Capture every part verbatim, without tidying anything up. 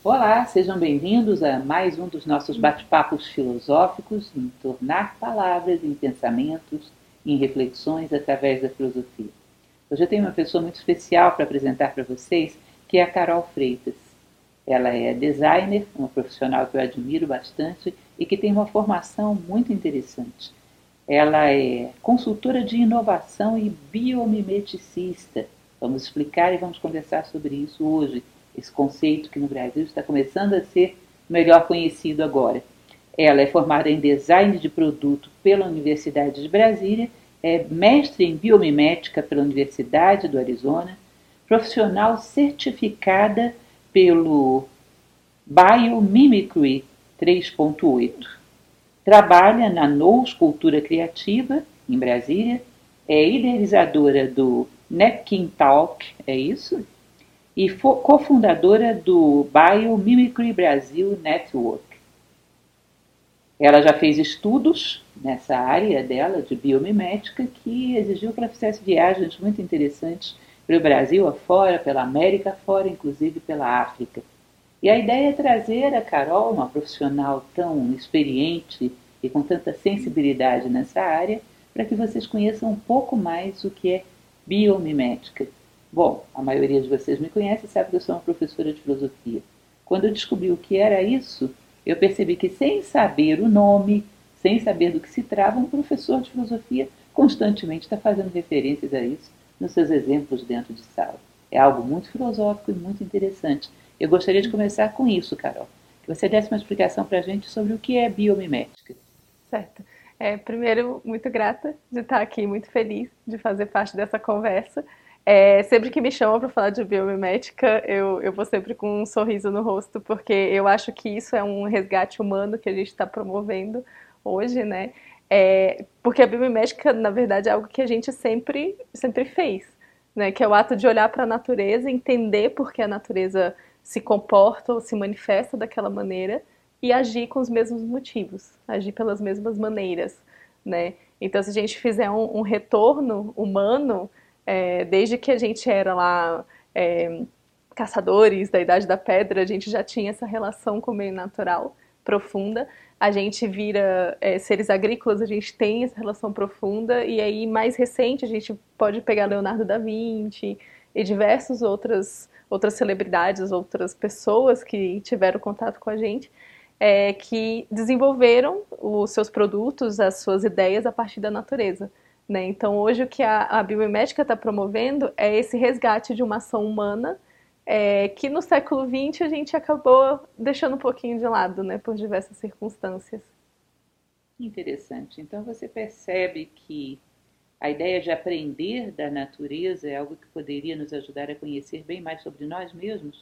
Olá, sejam bem-vindos a mais um dos nossos bate-papos filosóficos em tornar palavras em pensamentos, em reflexões através da filosofia. Hoje eu tenho uma pessoa muito especial para apresentar para vocês, que é a Carol Freitas. Ela é designer, uma profissional que eu admiro bastante e que tem uma formação muito interessante. Ela é consultora de inovação e biomimeticista. Vamos explicar e vamos conversar sobre isso hoje, esse conceito que no Brasil está começando a ser melhor conhecido agora. Ela é formada em design de produto pela Universidade de Brasília, é mestre em biomimética pela Universidade do Arizona, profissional certificada pelo Biomimicry três ponto oito. Trabalha na Nous Cultura Criativa, em Brasília, é idealizadora do Napkin Talk, é isso? E cofundadora do Biomimicry Brasil Network. Ela já fez estudos nessa área dela de biomimética que exigiu que ela fizesse viagens muito interessantes pelo Brasil afora, pela América afora, inclusive pela África. E a ideia é trazer a Carol, uma profissional tão experiente e com tanta sensibilidade nessa área, para que vocês conheçam um pouco mais o que é biomimética. Bom, a maioria de vocês me conhece e sabe que eu sou uma professora de filosofia. Quando eu descobri o que era isso, eu percebi que sem saber o nome, sem saber do que se trata, um professor de filosofia constantemente está fazendo referências a isso nos seus exemplos dentro de sala. É algo muito filosófico e muito interessante. Eu gostaria de começar com isso, Carol. Que você desse uma explicação para a gente sobre o que é biomimética. Certo. É, primeiro, muito grata de estar aqui, muito feliz de fazer parte dessa conversa. É, sempre que me chamam para falar de biomimética, eu, eu vou sempre com um sorriso no rosto, porque eu acho que isso é um resgate humano que a gente está promovendo hoje, né? É, porque a biomimética, na verdade, é algo que a gente sempre, sempre fez, né? Que é o ato de olhar para a natureza, entender por que a natureza se comporta ou se manifesta daquela maneira e agir com os mesmos motivos, agir pelas mesmas maneiras, né? Então, se a gente fizer um, um retorno humano, é, desde que a gente era lá é, caçadores da Idade da Pedra, a gente já tinha essa relação com o meio natural profunda. A gente vira é, seres agrícolas, a gente tem essa relação profunda, e aí mais recente a gente pode pegar Leonardo da Vinci e diversas outras, outras celebridades, outras pessoas que tiveram contato com a gente, é, que desenvolveram os seus produtos, as suas ideias a partir da natureza. Né? Então, hoje o que a, a biomimética está promovendo é esse resgate de uma ação humana é, que no século vinte a gente acabou deixando um pouquinho de lado, né, por diversas circunstâncias. Interessante. Então você percebe que a ideia de aprender da natureza é algo que poderia nos ajudar a conhecer bem mais sobre nós mesmos?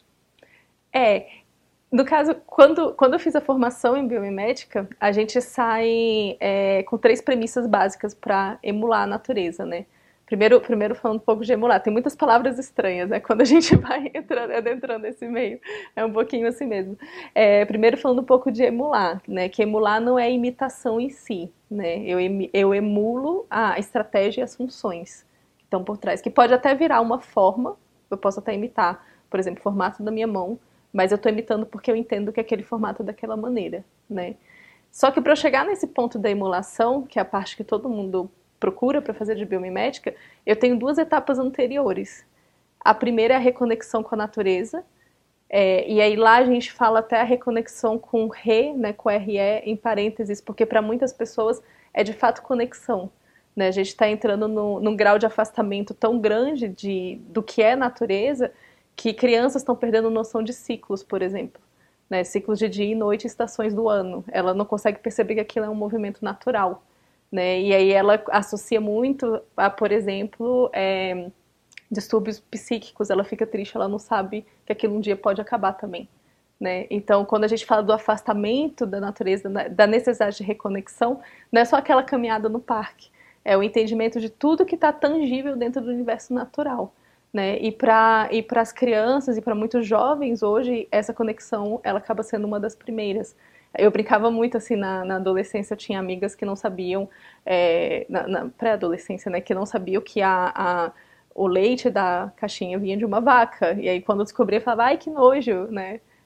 É, no caso, quando, quando eu fiz a formação em biomimética, a gente sai é, com três premissas básicas para emular a natureza, né? Primeiro, primeiro falando um pouco de emular, tem muitas palavras estranhas, né? Quando a gente vai entrando, adentrando nesse meio, é um pouquinho assim mesmo. É, primeiro falando um pouco de emular, né? Que emular não é imitação em si, né? Eu, eu emulo a estratégia e as funções que estão por trás, que pode até virar uma forma, eu posso até imitar, por exemplo, o formato da minha mão, mas eu estou imitando porque eu entendo que aquele formato é daquela maneira, né? Só que para eu chegar nesse ponto da emulação, que é a parte que todo mundo procura para fazer de biomimética, eu tenho duas etapas anteriores. A primeira é a reconexão com a natureza, é, e aí lá a gente fala até a reconexão com re, né, com R E em parênteses, porque para muitas pessoas é de fato conexão. Né? A gente está entrando no, num grau de afastamento tão grande de, do que é natureza, que crianças estão perdendo noção de ciclos, por exemplo. Né? Ciclos de dia e noite, estações do ano. Ela não consegue perceber que aquilo é um movimento natural. Né? E aí ela associa muito a, por exemplo, é, distúrbios psíquicos. Ela fica triste, ela não sabe que aquilo um dia pode acabar também. Né? Então, quando a gente fala do afastamento da natureza, da necessidade de reconexão, não é só aquela caminhada no parque. É o entendimento de tudo que está tangível dentro do universo natural. Né? E para e as crianças e para muitos jovens hoje, essa conexão ela acaba sendo uma das primeiras. Eu brincava muito assim na, na adolescência, eu tinha amigas que não sabiam, é, na, na pré-adolescência, né, que não sabiam que a, a, o leite da caixinha vinha de uma vaca. E aí quando eu descobri, eu falava, ai que nojo, né?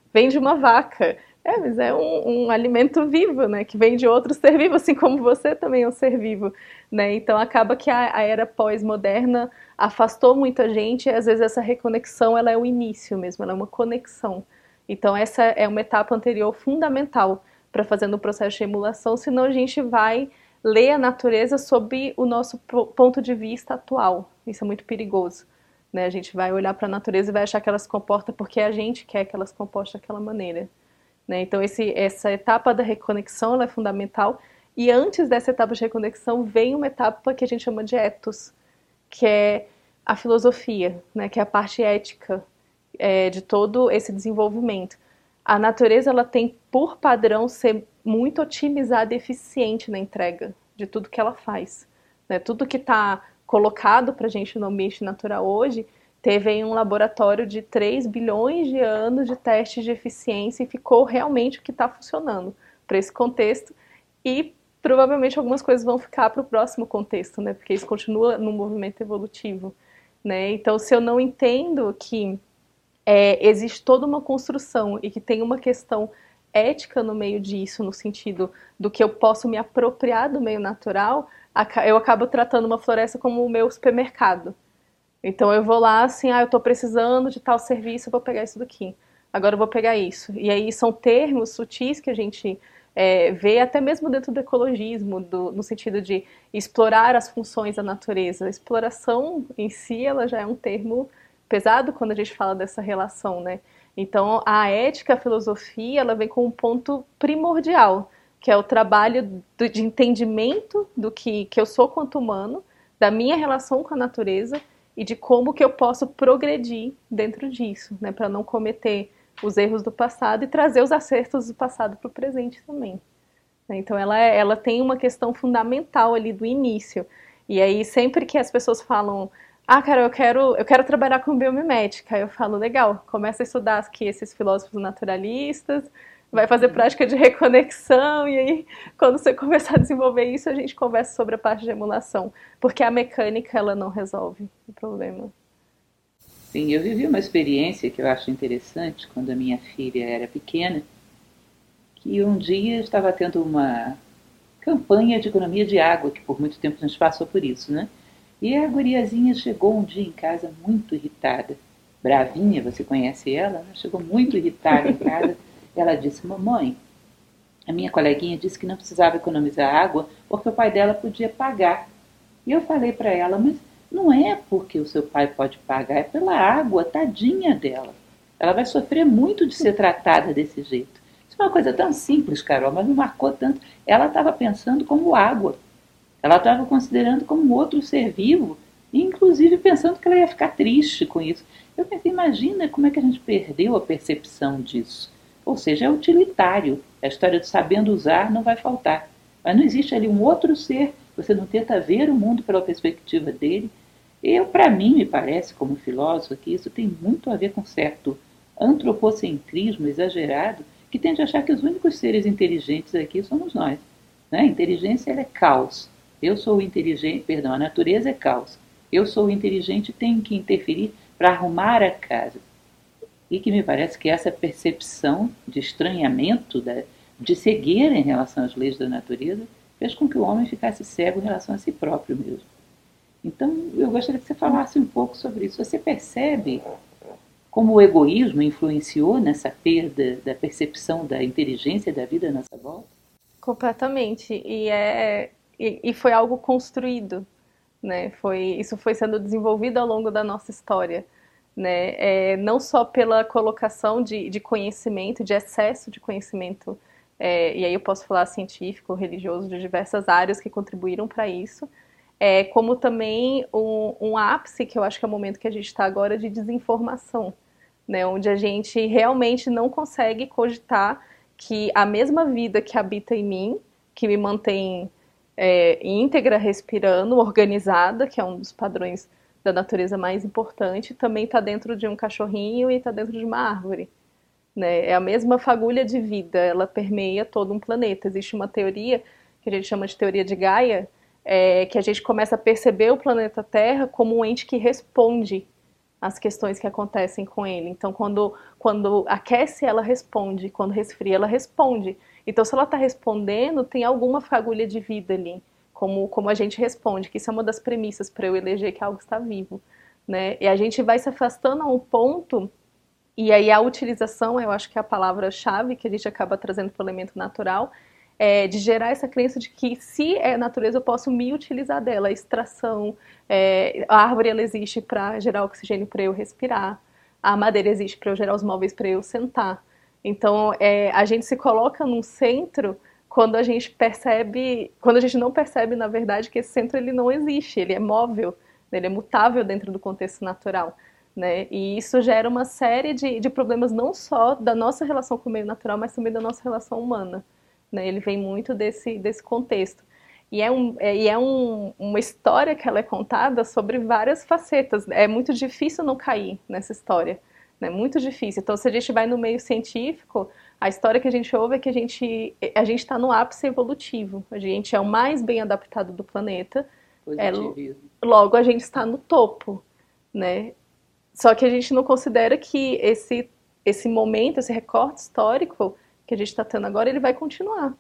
vem de uma vaca. É, mas é um, um alimento vivo, né? Que vem de outro ser vivo, assim como você também é um ser vivo, né? Então acaba que a, a era pós-moderna afastou muita gente e às vezes essa reconexão ela é o início mesmo, ela é uma conexão. Então essa é uma etapa anterior fundamental para fazer no processo de emulação, senão a gente vai ler a natureza sob o nosso ponto de vista atual. Isso é muito perigoso. Né? A gente vai olhar para a natureza e vai achar que ela se comporta porque a gente quer que ela se comporte daquela maneira. Né? Então esse, essa etapa da reconexão ela é fundamental. E antes dessa etapa de reconexão vem uma etapa que a gente chama de ethos, que é a filosofia, né? Que é a parte ética é, de todo esse desenvolvimento. A natureza ela tem por padrão ser muito otimizada e eficiente na entrega de tudo que ela faz. Né? Tudo que está colocado para a gente no ambiente natural hoje teve em um laboratório de três bilhões de anos de testes de eficiência e ficou realmente o que está funcionando para esse contexto e provavelmente algumas coisas vão ficar para o próximo contexto, né? Porque isso continua no movimento evolutivo. Né? Então, se eu não entendo que é, existe toda uma construção e que tem uma questão ética no meio disso, no sentido do que eu posso me apropriar do meio natural, eu acabo tratando uma floresta como o meu supermercado. Então eu vou lá assim, ah, eu estou precisando de tal serviço, eu vou pegar isso daqui. Agora eu vou pegar isso. E aí são termos sutis que a gente é, vê até mesmo dentro do ecologismo, do, no sentido de explorar as funções da natureza. A exploração em si, ela já é um termo pesado quando a gente fala dessa relação, né? Então a ética, a filosofia, ela vem com um ponto primordial, que é o trabalho do, de entendimento do que, que eu sou quanto humano, da minha relação com a natureza e de como que eu posso progredir dentro disso, né, para não cometer os erros do passado e trazer os acertos do passado para o presente também. Então ela, ela tem uma questão fundamental ali do início. E aí sempre que as pessoas falam, ah, cara, eu quero, eu quero trabalhar com biomimética, eu falo, legal, começa a estudar aqui esses filósofos naturalistas, vai fazer prática de reconexão, e aí, quando você começar a desenvolver isso, a gente conversa sobre a parte de emulação, porque a mecânica, ela não resolve o problema. Sim, eu vivi uma experiência que eu acho interessante, quando a minha filha era pequena, que um dia estava tendo uma campanha de economia de água, que por muito tempo a gente passou por isso, né? E a guriazinha chegou um dia em casa muito irritada, bravinha, você conhece ela, né? Chegou muito irritada em casa. Ela disse, mamãe, a minha coleguinha disse que não precisava economizar água porque o pai dela podia pagar. E eu falei para ela, mas não é porque o seu pai pode pagar, é pela água, tadinha dela. Ela vai sofrer muito de ser tratada desse jeito. Isso é uma coisa tão simples, Carol, mas me marcou tanto. Ela estava pensando como água. Ela estava considerando como outro ser vivo, e inclusive pensando que ela ia ficar triste com isso. Eu pensei, imagina como é que a gente perdeu a percepção disso. Ou seja, é utilitário. A história de sabendo usar não vai faltar. Mas não existe ali um outro ser, você não tenta ver o mundo pela perspectiva dele. Eu, para mim, me parece, como filósofo, que isso tem muito a ver com certo antropocentrismo exagerado, que tende a achar que os únicos seres inteligentes aqui somos nós. Né? A inteligência ela é caos. Eu sou o inteligente, perdão, a natureza é caos. Eu sou o inteligente e tenho que interferir para arrumar a casa. E que me parece que essa percepção de estranhamento, de cegueira em relação às leis da natureza, fez com que o homem ficasse cego em relação a si próprio mesmo. Então, eu gostaria que você falasse um pouco sobre isso. Você percebe como o egoísmo influenciou nessa perda da percepção da inteligência da vida à nossa volta? Completamente. E, é, e, e foi algo construído, né? Foi, isso foi sendo desenvolvido ao longo da nossa história. Né? É, não só pela colocação de, de conhecimento, de excesso de conhecimento, é, e aí eu posso falar científico, religioso, de diversas áreas que contribuíram para isso, é, como também um, um ápice, que eu acho que é o momento que a gente está agora, de desinformação, né? Onde a gente realmente não consegue cogitar que a mesma vida que habita em mim, que me mantém é, íntegra, respirando, organizada, que é um dos padrões da natureza mais importante, também está dentro de um cachorrinho e está dentro de uma árvore. Né? É a mesma fagulha de vida, ela permeia todo um planeta. Existe uma teoria, que a gente chama de teoria de Gaia, é, que a gente começa a perceber o planeta Terra como um ente que responde as questões que acontecem com ele. Então, quando, quando aquece, ela responde. Quando resfria, ela responde. Então, se ela está respondendo, tem alguma fagulha de vida ali, como, como a gente responde, que isso é uma das premissas para eu eleger que algo está vivo, né? E a gente vai se afastando a um ponto, e aí a utilização, eu acho que é a palavra-chave que a gente acaba trazendo para o elemento natural, é, de gerar essa crença de que se é natureza eu posso me utilizar dela, a extração, é, a árvore ela existe para gerar oxigênio para eu respirar, a madeira existe para eu gerar os móveis para eu sentar. Então é, a gente se coloca num centro quando a gente percebe, quando a gente não percebe na verdade que esse centro ele não existe, ele é móvel, ele é mutável dentro do contexto natural. Né? E isso gera uma série de, de problemas não só da nossa relação com o meio natural, mas também da nossa relação humana. Né? Ele vem muito desse, desse contexto. E é, um, é, e é um, uma história que ela é contada sobre várias facetas. É muito difícil não cair nessa história. Né? Muito difícil. Então, se a gente vai no meio científico, a história que a gente ouve é que a gente a gente está no ápice evolutivo. A gente é o mais bem adaptado do planeta. É, logo, a gente está no topo. Né? Só que a gente não considera que esse, esse momento, esse recorte histórico que a gente está tendo agora, ele vai continuar.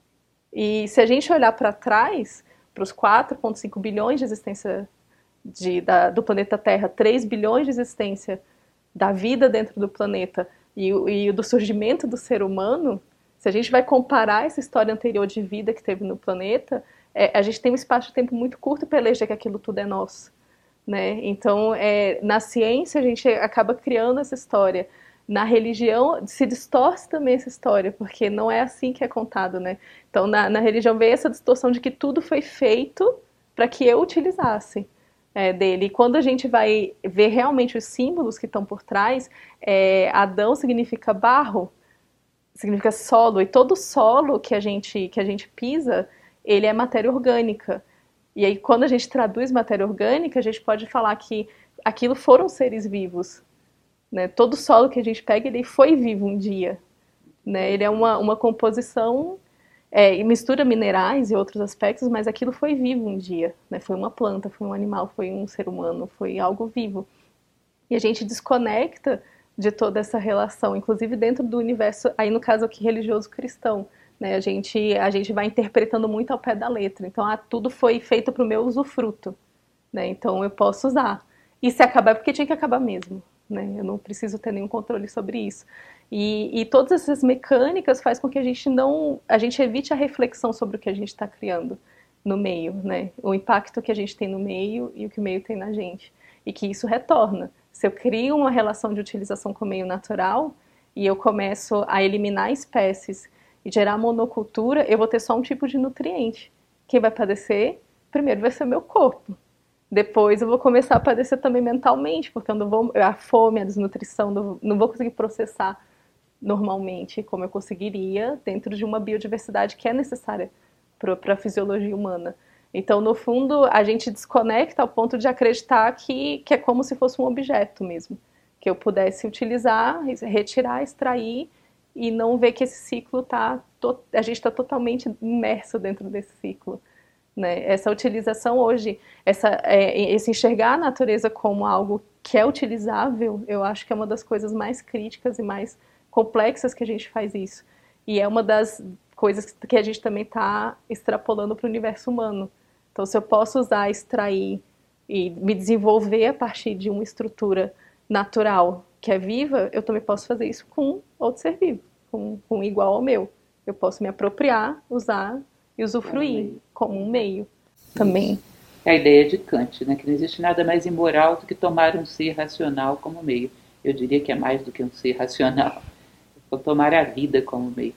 E se a gente olhar para trás, para os quatro vírgula cinco bilhões de existência de, da, do planeta Terra, três bilhões de existência da vida dentro do planeta e, e do surgimento do ser humano, se a gente vai comparar essa história anterior de vida que teve no planeta, é, a gente tem um espaço de tempo muito curto para eleger que aquilo tudo é nosso. Né? Então, é, na ciência, a gente acaba criando essa história. Na religião, se distorce também essa história, porque não é assim que é contado, né? Então, na, na religião vem essa distorção de que tudo foi feito para que eu utilizasse é, dele. E quando a gente vai ver realmente os símbolos que estão por trás, é, Adão significa barro, significa solo, e todo solo que a gente, que a gente pisa, ele é matéria orgânica. E aí, quando a gente traduz matéria orgânica, a gente pode falar que aquilo foram seres vivos. Né? Todo solo que a gente pega, ele foi vivo um dia. Né? Ele é uma, uma composição, é, e mistura minerais e outros aspectos, mas aquilo foi vivo um dia. Né? Foi uma planta, foi um animal, foi um ser humano, foi algo vivo. E a gente desconecta de toda essa relação, inclusive dentro do universo, aí no caso aqui, religioso cristão. Né? A, gente, a gente vai interpretando muito ao pé da letra. Então, ah, tudo foi feito para o meu usufruto. Né? Então, eu posso usar. E se acabar, é porque tinha que acabar mesmo. Né? Eu não preciso ter nenhum controle sobre isso. E, e todas essas mecânicas faz com que a gente não, a gente evite a reflexão sobre o que a gente está criando no meio, né? O impacto que a gente tem no meio e o que o meio tem na gente. E que isso retorna. Se eu crio uma relação de utilização com o meio natural e eu começo a eliminar espécies e gerar monocultura, eu vou ter só um tipo de nutriente. Quem vai padecer, primeiro vai ser o meu corpo. Depois eu vou começar a padecer também mentalmente, porque eu não vou, a fome, a desnutrição, não, não vou conseguir processar normalmente como eu conseguiria dentro de uma biodiversidade que é necessária para a fisiologia humana. Então, no fundo, a gente desconecta ao ponto de acreditar que, que é como se fosse um objeto mesmo, que eu pudesse utilizar, retirar, extrair e não ver que esse ciclo está, a gente está totalmente imerso dentro desse ciclo. Né? Essa utilização hoje, essa, é, esse enxergar a natureza como algo que é utilizável, eu acho que é uma das coisas mais críticas e mais complexas que a gente faz isso. E é uma das coisas que a gente também está extrapolando para o universo humano. Então, se eu posso usar, extrair e me desenvolver a partir de uma estrutura natural que é viva, eu também posso fazer isso com outro ser vivo, com, com igual ao meu. Eu posso me apropriar, usar e usufruir como um meio também. É a ideia de Kant, né? Que não existe nada mais imoral do que tomar um ser racional como meio. Eu diria que é mais do que um ser racional. Ou tomar a vida como meio.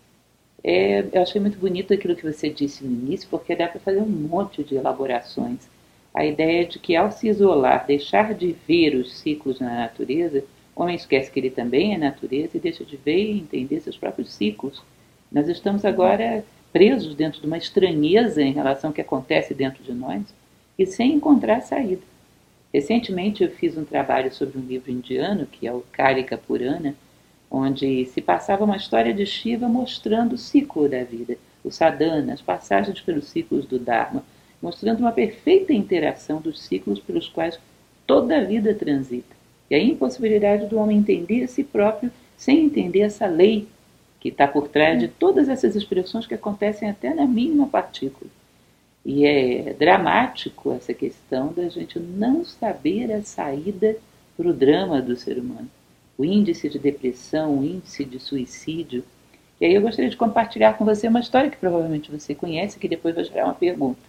É, eu achei muito bonito aquilo que você disse no início, porque dá para fazer um monte de elaborações. A ideia de que ao se isolar, deixar de ver os ciclos na natureza, o homem esquece que ele também é natureza e deixa de ver e entender seus próprios ciclos. Nós estamos agora presos dentro de uma estranheza em relação ao que acontece dentro de nós e sem encontrar saída. Recentemente eu fiz um trabalho sobre um livro indiano, que é o Karika Purana, onde se passava uma história de Shiva mostrando o ciclo da vida, o sadhana, as passagens pelos ciclos do Dharma, mostrando uma perfeita interação dos ciclos pelos quais toda a vida transita. e a impossibilidade do homem entender a si próprio sem entender essa lei que está por trás de todas essas expressões que acontecem até na mínima partícula. E é dramático essa questão da gente não saber a saída para o drama do ser humano. O índice de depressão, o índice de suicídio. E aí eu gostaria de compartilhar com você uma história que provavelmente você conhece, que depois vai gerar uma pergunta.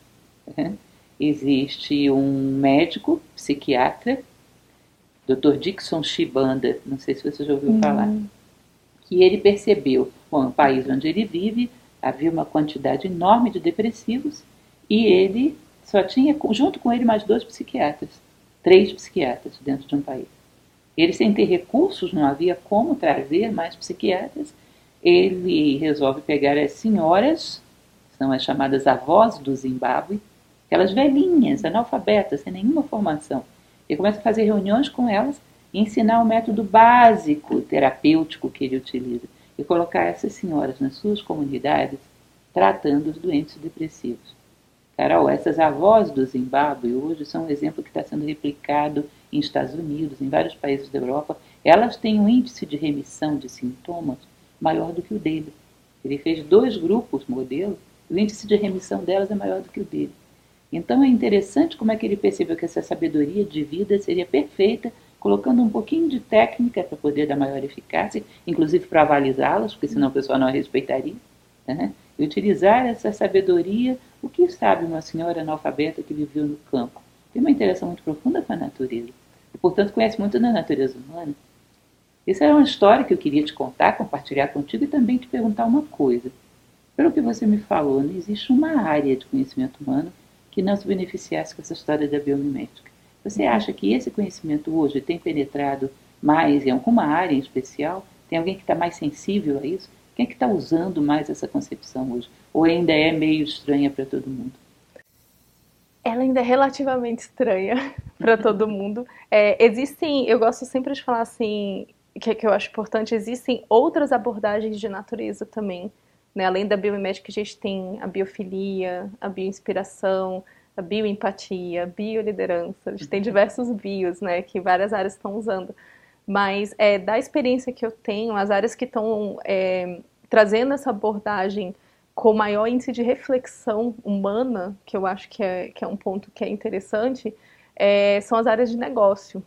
Existe um médico, psiquiatra, doutor Dixon Chibanda, não sei se você já ouviu hum. falar, que ele percebeu, bom, no país onde ele vive, havia uma quantidade enorme de depressivos e ele só tinha, junto com ele, mais dois psiquiatras, três psiquiatras dentro de um país. Ele, sem ter recursos, não havia como trazer mais psiquiatras, ele resolve pegar as senhoras, são as chamadas avós do Zimbábue, aquelas velhinhas, analfabetas, sem nenhuma formação. Ele começa a fazer reuniões com elas e ensinar o método básico terapêutico que ele utiliza e colocar essas senhoras nas suas comunidades tratando os doentes depressivos. Carol, essas avós do Zimbábue hoje são um exemplo que está sendo replicado em Estados Unidos, em vários países da Europa. Elas têm um índice de remissão de sintomas maior do que o dele. Ele fez dois grupos modelo, o índice de remissão delas é maior do que o dele. Então é interessante como é que ele percebeu que essa sabedoria de vida seria perfeita, colocando um pouquinho de técnica para poder dar maior eficácia, inclusive para avalizá-las, porque senão o pessoal não a respeitaria, né? E utilizar essa sabedoria, o que sabe uma senhora analfabeta que viveu no campo? Tem uma interação muito profunda com a natureza, e portanto conhece muito da natureza humana. Essa era uma história que eu queria te contar, compartilhar contigo e também te perguntar uma coisa. Pelo que você me falou, não existe uma área de conhecimento humano que não se beneficiasse com essa história da biomimética. Você acha que esse conhecimento hoje tem penetrado mais em alguma área em especial? Tem alguém que está mais sensível a isso? Quem é que está usando mais essa concepção hoje? Ou ainda é meio estranha para todo mundo? Ela ainda é relativamente estranha para todo mundo. É, existem, eu gosto sempre de falar assim, que, que eu acho importante, existem outras abordagens de natureza também. Né? Além da biomimética, a gente tem a biofilia, a bioinspiração, a bioempatia, a bioliderança. A gente tem diversos bios, né, que várias áreas estão usando. Mas é, da experiência que eu tenho, as áreas que estão é, trazendo essa abordagem com maior índice de reflexão humana, que eu acho que é, que é um ponto que é interessante, é, são as áreas de negócio.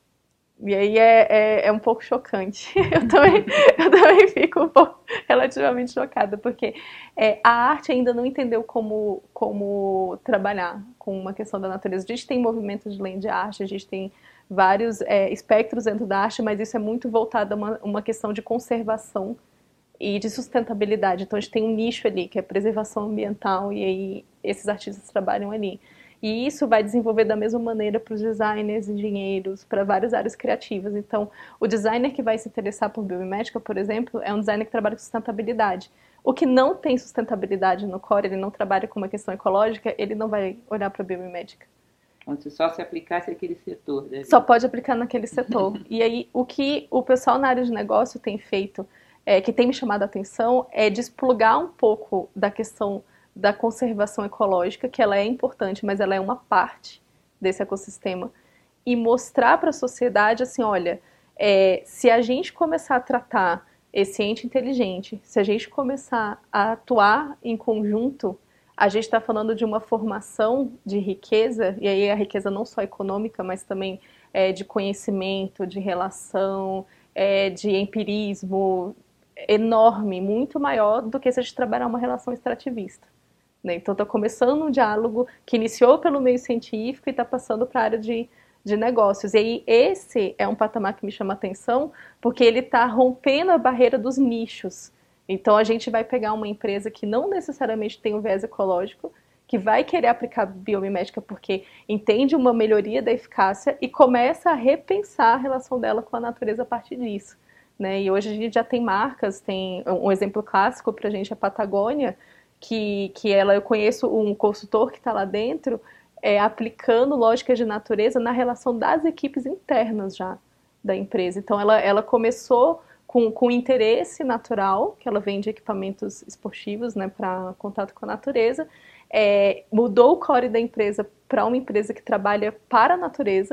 E aí é, é, é um pouco chocante. Eu também, eu também fico um pouco relativamente chocada, porque é, a arte ainda não entendeu como, como trabalhar com uma questão da natureza. A gente tem movimentos de land art, a gente tem vários é, espectros dentro da arte, mas isso é muito voltado a uma, uma questão de conservação e de sustentabilidade. Então a gente tem um nicho ali, que é preservação ambiental, e aí esses artistas trabalham ali. E isso vai desenvolver da mesma maneira para os designers, engenheiros, para várias áreas criativas. Então, o designer que vai se interessar por biomimética, por exemplo, é um designer que trabalha com sustentabilidade. O que não tem sustentabilidade no core, ele não trabalha com uma questão ecológica, ele não vai olhar para a biomimética. Então, se só se aplicasse aquele setor, né? Só pode aplicar naquele setor. E aí, o que o pessoal na área de negócio tem feito, é, que tem me chamado a atenção, é desplugar um pouco da questão da conservação ecológica, que ela é importante, mas ela é uma parte desse ecossistema, e mostrar para a sociedade assim, olha, é, se a gente começar a tratar esse ente inteligente, se a gente começar a atuar em conjunto, a gente está falando de uma formação de riqueza, e aí a riqueza não só econômica, mas também é, de conhecimento, de relação, é, de empirismo enorme, muito maior do que se a gente trabalhar uma relação extrativista. Então está começando um diálogo que iniciou pelo meio científico e está passando para a área de, de negócios. E aí esse é um patamar que me chama a atenção, porque ele está rompendo a barreira dos nichos. Então a gente vai pegar uma empresa que não necessariamente tem um viés ecológico, que vai querer aplicar biomimética porque entende uma melhoria da eficácia e começa a repensar a relação dela com a natureza a partir disso. Né? E hoje a gente já tem marcas, tem um exemplo clássico para a gente é a Patagônia, Que, que ela, eu conheço um consultor que está lá dentro é, aplicando lógicas de natureza na relação das equipes internas já da empresa. Então ela, ela começou com, com interesse natural, que ela vende equipamentos esportivos, né, para contato com a natureza, é, mudou o core da empresa para uma empresa que trabalha para a natureza,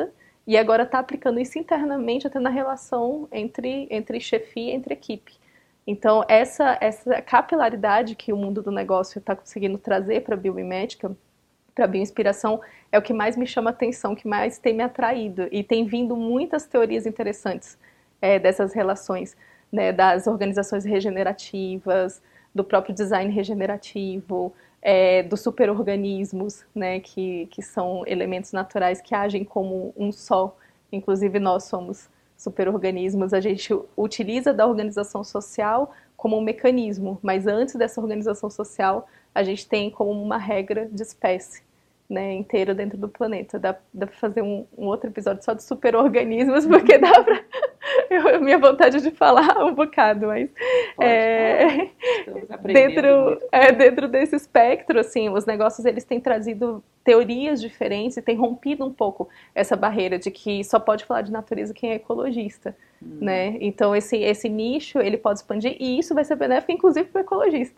E agora está aplicando isso internamente até na relação entre, entre chefia e entre equipe. Então, essa, essa capilaridade que o mundo do negócio está conseguindo trazer para a biomimética, para a bioinspiração, é o que mais me chama a atenção, que mais tem me atraído. E tem vindo muitas teorias interessantes é, dessas relações, né, das organizações regenerativas, do próprio design regenerativo, é, dos superorganismos, né, que, que são elementos naturais que agem como um só. Inclusive nós somos superorganismos, a gente utiliza da organização social como um mecanismo, mas antes dessa organização social a gente tem como uma regra de espécie, né, inteira dentro do planeta. Dá, dá para fazer um, um outro episódio só de superorganismos, porque dá para... Eu, minha vontade de falar um bocado, mas Pode, é, dentro, é, dentro desse espectro, assim, os negócios eles têm trazido teorias diferentes e têm rompido um pouco essa barreira de que só pode falar de natureza quem é ecologista, hum. né? Então esse, esse nicho ele pode expandir e isso vai ser benéfico inclusive para o ecologista.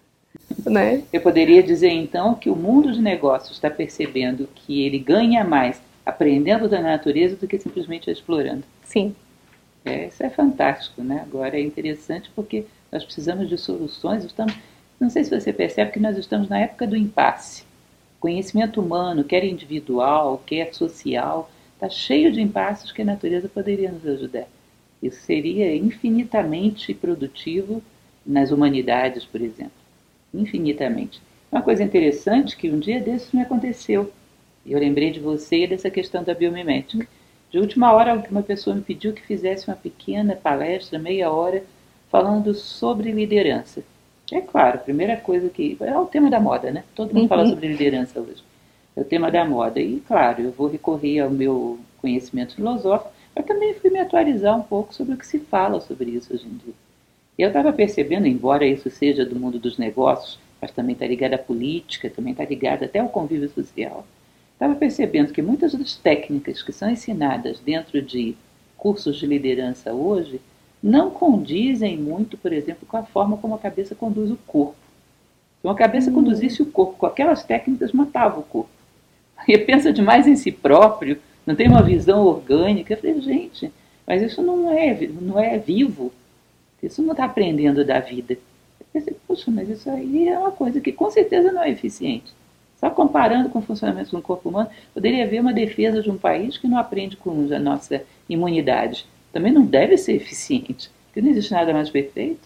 Né? Eu poderia dizer então que o mundo de negócios está percebendo que ele ganha mais aprendendo da natureza do que simplesmente explorando. Sim. É, isso é fantástico, né? Agora é interessante porque nós precisamos de soluções. Estamos, não sei se você percebe que nós estamos na época do impasse. Conhecimento humano, quer individual, quer social, está cheio de impasses que a natureza poderia nos ajudar. Isso seria infinitamente produtivo nas humanidades, por exemplo. Infinitamente. Uma coisa interessante que um dia desses me aconteceu. Eu lembrei de você e dessa questão da biomimética. De última hora, uma pessoa me pediu que fizesse uma pequena palestra, meia hora, falando sobre liderança. É claro, a primeira coisa que... É o tema da moda, né? Todo mundo uhum. fala sobre liderança hoje. É o tema da moda. E, claro, eu vou recorrer ao meu conhecimento filosófico, mas também fui me atualizar um pouco sobre o que se fala sobre isso hoje em dia. E eu estava percebendo, embora isso seja do mundo dos negócios, mas também está ligado à política, também está ligado até ao convívio social, estava percebendo que muitas das técnicas que são ensinadas dentro de cursos de liderança hoje não condizem muito, por exemplo, com a forma como a cabeça conduz o corpo. Se uma cabeça hum. conduzisse o corpo com aquelas técnicas, matava o corpo. E pensa demais em si próprio, não tem uma visão orgânica. Eu falei, gente, mas isso não é, não é vivo. Isso não está aprendendo da vida. Eu pensei, puxa, mas isso aí é uma coisa que com certeza não é eficiente. Só comparando com o funcionamento do corpo humano, poderia haver uma defesa de um país que não aprende com a nossa imunidade. Também não deve ser eficiente, porque não existe nada mais perfeito.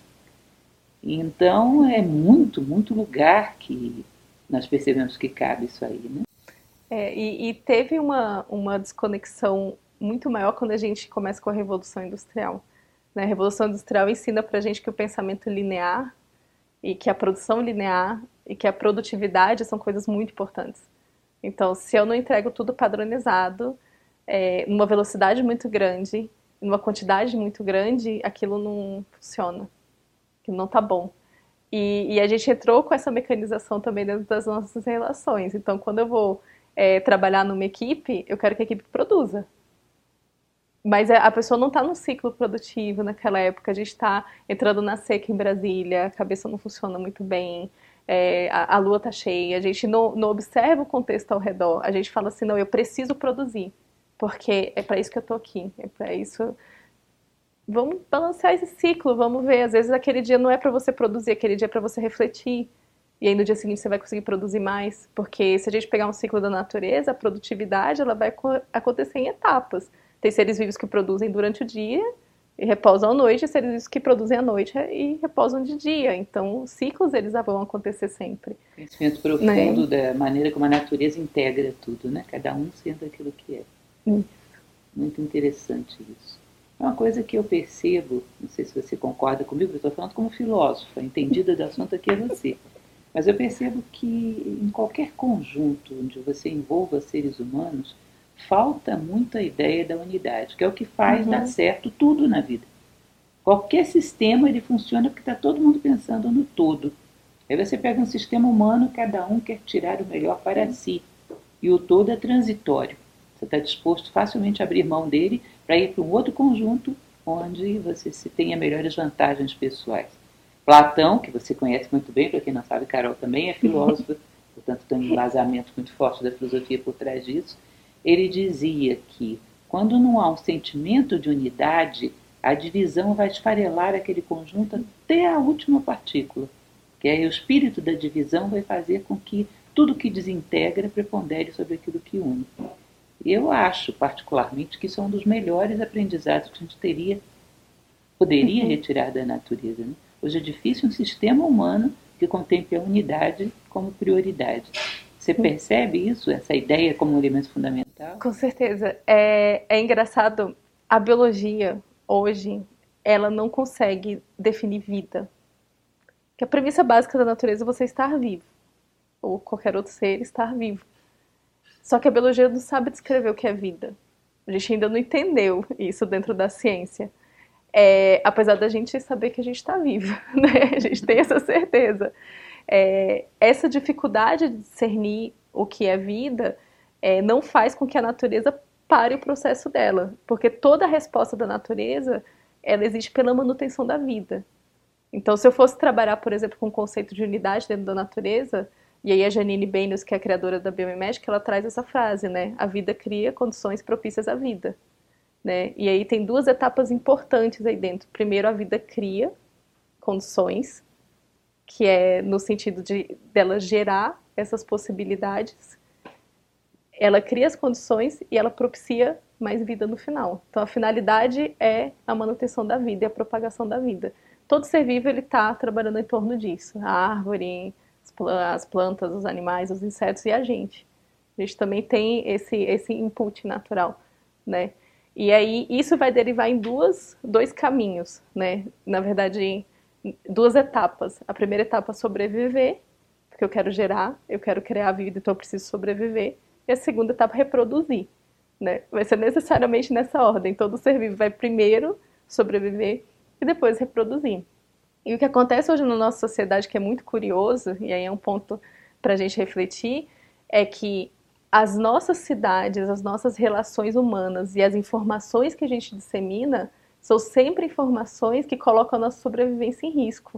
Então, é muito, muito lugar que nós percebemos que cabe isso aí, né? É, e, e teve uma, uma desconexão muito maior quando a gente começa com a Revolução Industrial. A Revolução Industrial ensina para a gente que o pensamento linear e que a produção linear e que a produtividade são coisas muito importantes. Então, se eu não entrego tudo padronizado, é, numa velocidade muito grande, numa quantidade muito grande, aquilo não funciona, aquilo não está bom. E, e a gente entrou com essa mecanização também dentro das nossas relações. Então, quando eu vou é, trabalhar numa equipe, eu quero que a equipe produza. Mas a pessoa não está no ciclo produtivo naquela época, a gente está entrando na seca em Brasília, a cabeça não funciona muito bem, é, a, a lua está cheia, a gente não, não observa o contexto ao redor, a gente fala assim, não, eu preciso produzir, porque é para isso que eu estou aqui, é para isso... Vamos balancear esse ciclo, vamos ver, às vezes aquele dia não é para você produzir, aquele dia é para você refletir, e aí no dia seguinte você vai conseguir produzir mais, porque se a gente pegar um ciclo da natureza, a produtividade ela vai acontecer em etapas. Tem seres vivos que produzem durante o dia e repousam à noite, e seres vivos que produzem à noite e repousam de dia. Então, os ciclos eles vão acontecer sempre. Conhecimento profundo, né? Da maneira como a natureza integra tudo, né? Cada um sendo aquilo que é. Hum. Muito interessante isso. É uma coisa que eu percebo, não sei se você concorda comigo, eu estou falando como filósofa, entendida do assunto aqui é você. Mas eu percebo que em qualquer conjunto onde você envolva seres humanos, falta muito a ideia da unidade, que é o que faz uhum. dar certo tudo na vida. Qualquer sistema ele funciona porque está todo mundo pensando no todo. Aí você pega um sistema humano, cada um quer tirar o melhor para si. E o todo é transitório. Você está disposto facilmente a abrir mão dele para ir para um outro conjunto onde você se tenha melhores vantagens pessoais. Platão, que você conhece muito bem, para quem não sabe, Carol também é filósofa, portanto tem um embasamento muito forte da filosofia por trás disso. Ele dizia que Quando não há um sentimento de unidade, a divisão vai esfarelar aquele conjunto até a última partícula. Que aí o espírito da divisão vai fazer com que tudo que desintegra prepondere sobre aquilo que une. Eu acho, particularmente, que isso é um dos melhores aprendizados que a gente teria, poderia retirar da natureza. Né? Hoje é difícil um sistema humano que contemple a unidade como prioridade. Você percebe isso, essa ideia como um elemento fundamental? Com certeza. É, é engraçado, a biologia, hoje, ela não consegue definir vida. Que a premissa básica da natureza é você estar vivo. Ou qualquer outro ser estar vivo. Só que a biologia não sabe descrever o que é vida. A gente ainda não entendeu isso dentro da ciência. É, apesar da gente saber que a gente está vivo, né? A gente tem essa certeza. É, essa dificuldade de discernir o que é vida é, não faz com que a natureza pare o processo dela. Porque toda a resposta da natureza, ela existe pela manutenção da vida. Então, se eu fosse trabalhar, por exemplo, com o conceito de unidade dentro da natureza, e aí a Janine Benyus, que é a criadora da biomimética, ela traz essa frase, né? A vida cria condições propícias à vida. Né? E aí tem duas etapas importantes aí dentro. Primeiro, a vida cria condições, que é no sentido de dela gerar essas possibilidades. Ela cria as condições e ela propicia mais vida no final. Então, a finalidade é a manutenção da vida e a propagação da vida. Todo ser vivo está trabalhando em torno disso. A árvore, as plantas, os animais, os insetos e a gente. A gente também tem esse, esse input natural, né? E aí isso vai derivar em duas, dois caminhos, né? Na verdade, duas etapas. A primeira etapa é sobreviver, porque eu quero gerar, eu quero criar a vida, então eu preciso sobreviver. E a segunda etapa é reproduzir, né? Vai ser necessariamente nessa ordem. Todo ser vivo vai primeiro sobreviver e depois reproduzir. E o que acontece hoje na nossa sociedade, que é muito curioso, e aí é um ponto para a gente refletir, é que as nossas cidades, as nossas relações humanas e as informações que a gente dissemina são sempre informações que colocam a nossa sobrevivência em risco.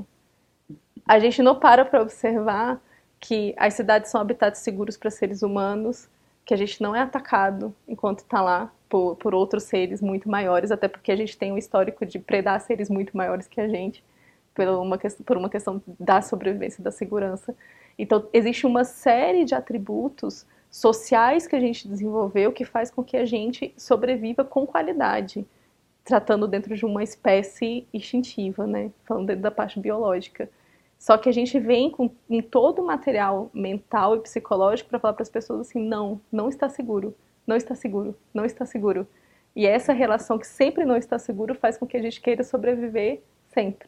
A gente não para para observar que as cidades são habitats seguros para seres humanos, que a gente não é atacado enquanto está lá por, por outros seres muito maiores, até porque a gente tem um histórico de predar seres muito maiores que a gente, por uma, por uma questão da sobrevivência e da segurança. Então, existe uma série de atributos sociais que a gente desenvolveu que faz com que a gente sobreviva com qualidade, tratando dentro de uma espécie instintiva, né? Falando dentro da parte biológica. Só que a gente vem com, com todo o material mental e psicológico para falar para as pessoas assim, não, não está seguro, não está seguro, não está seguro. E essa relação que sempre não está seguro faz com que a gente queira sobreviver sempre.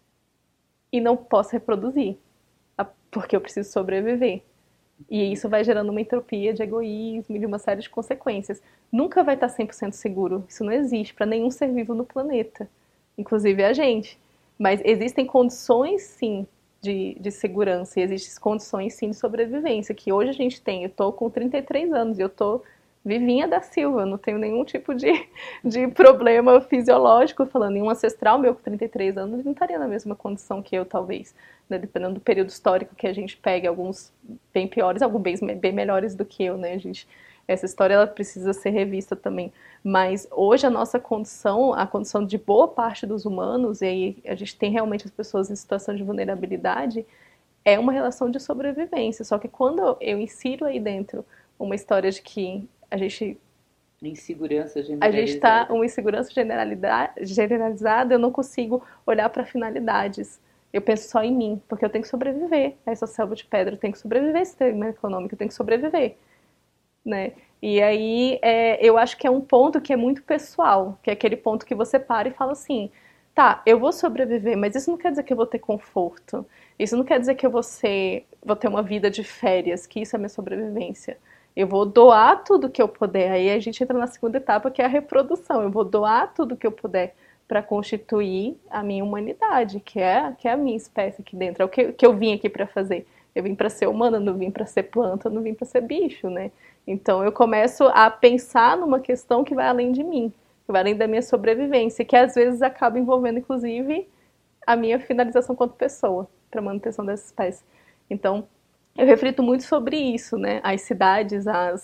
E não possa reproduzir, porque eu preciso sobreviver. E isso vai gerando uma entropia de egoísmo e de uma série de consequências. Nunca vai estar cem por cento seguro. Isso não existe para nenhum ser vivo no planeta, inclusive a gente. Mas existem condições, sim, de, de segurança e existem condições, sim, de sobrevivência, que hoje a gente tem. Eu estou com trinta e três anos e eu estou vivinha da Silva, não tenho nenhum tipo de, de problema fisiológico, falando em um ancestral meu com trinta e três anos, ele não estaria na mesma condição que eu, talvez, né? Dependendo do período histórico que a gente pega, alguns bem piores, alguns bem, bem melhores do que eu, né, gente? Essa história ela precisa ser revista também, mas hoje a nossa condição, a condição de boa parte dos humanos, e aí a gente tem realmente as pessoas em situação de vulnerabilidade, é uma relação de sobrevivência, só que quando eu insiro aí dentro uma história de que a gente insegurança generalizada. A gente está uma insegurança generalizada, eu não consigo olhar para finalidades. Eu penso só em mim, porque eu tenho que sobreviver a essa selva de pedra, eu tenho que sobreviver a esse sistema econômico, eu tenho que sobreviver, né? E aí é, eu acho que é um ponto que é muito pessoal, que é aquele ponto que você para e fala assim, tá, eu vou sobreviver, mas isso não quer dizer que eu vou ter conforto, isso não quer dizer que eu vou, ser, vou ter uma vida de férias, que isso é minha sobrevivência. Eu vou doar tudo que eu puder. Aí a gente entra na segunda etapa, que é a reprodução. Eu vou doar tudo que eu puder para constituir a minha humanidade, que é, que é a minha espécie aqui dentro. É o que, que eu vim aqui para fazer. Eu vim para ser humana, não vim para ser planta, não vim para ser bicho, né? Então eu começo a pensar numa questão que vai além de mim, que vai além da minha sobrevivência, que às vezes acaba envolvendo, inclusive, a minha finalização quanto pessoa, para manutenção dessa espécie. Então, eu reflito muito sobre isso, né? As cidades, as,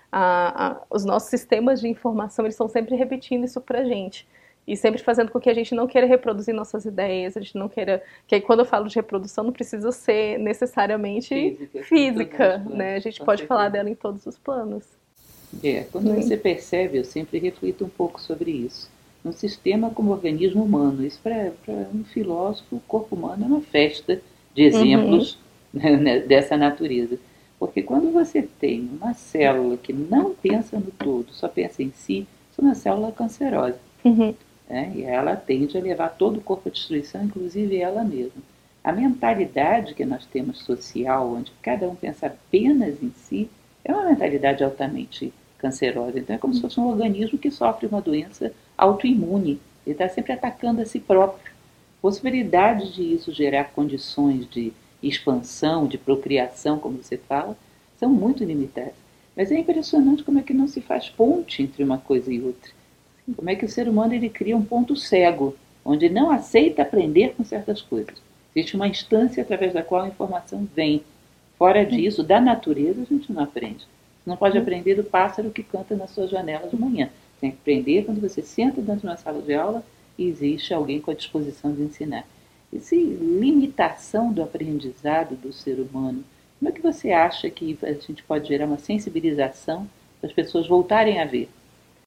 A, a, os nossos sistemas de informação, eles estão sempre repetindo isso pra gente. E sempre fazendo com que a gente não queira reproduzir nossas ideias, a gente não queira... Que aí, quando eu falo de reprodução, não precisa ser necessariamente física, física né? A gente pode certeza. falar dela em todos os planos. É, quando Sim. você percebe, eu sempre reflito um pouco sobre isso. Um sistema como organismo humano, isso para um filósofo, o corpo humano é uma festa de exemplos uhum. né, dessa natureza. Porque quando você tem uma célula que não pensa no todo, só pensa em si, isso é uma célula cancerosa. Uhum. Né? E ela tende a levar todo o corpo à destruição, inclusive ela mesma. A mentalidade que nós temos social, onde cada um pensa apenas em si, é uma mentalidade altamente cancerosa. Então é como se fosse um organismo que sofre uma doença autoimune. Ele está sempre atacando a si próprio. Possibilidades de isso gerar condições de expansão, de procriação, como você fala, são muito limitadas. Mas é impressionante como é que não se faz ponte entre uma coisa e outra. Como é que o ser humano ele cria um ponto cego, onde não aceita aprender com certas coisas. Existe uma instância através da qual a informação vem. Fora disso, da natureza a gente não aprende. Você não pode aprender do pássaro que canta na sua janela de manhã. Você tem que aprender quando você senta dentro de uma sala de aula e existe alguém com a disposição de ensinar. Essa limitação do aprendizado do ser humano, como é que você acha que a gente pode gerar uma sensibilização para as pessoas voltarem a ver?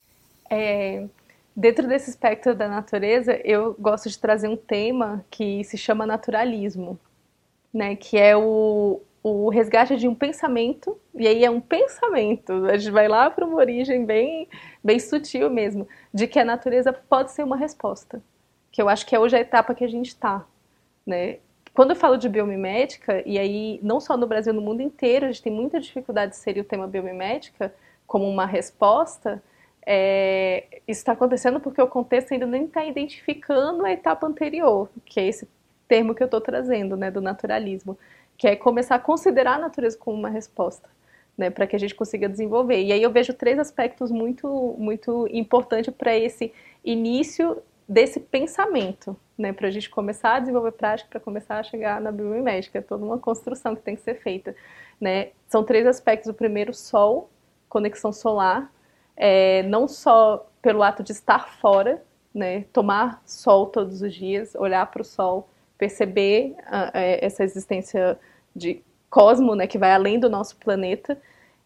É, dentro desse espectro da natureza, eu gosto de trazer um tema que se chama naturalismo, né, que é o, o resgate de um pensamento, e aí é um pensamento, a gente vai lá para uma origem bem, bem sutil mesmo, de que a natureza pode ser uma resposta, que eu acho que é hoje a etapa que a gente está, né? Quando eu falo de biomimética, e aí não só no Brasil, no mundo inteiro, a gente tem muita dificuldade de inserir o tema biomimética como uma resposta. É, isso está acontecendo porque o contexto ainda nem está identificando a etapa anterior, que é esse termo que eu estou trazendo, né, do naturalismo, que é começar a considerar a natureza como uma resposta, né, para que a gente consiga desenvolver. E aí eu vejo três aspectos muito, muito importantes para esse início desse pensamento, né, para a gente começar a desenvolver prática, para começar a chegar na biomimética. É toda uma construção que tem que ser feita, né. São três aspectos. O primeiro, sol, conexão solar. É, não só pelo ato de estar fora, né, tomar sol todos os dias, olhar para o sol, perceber a, a, essa existência de cosmo, né, que vai além do nosso planeta,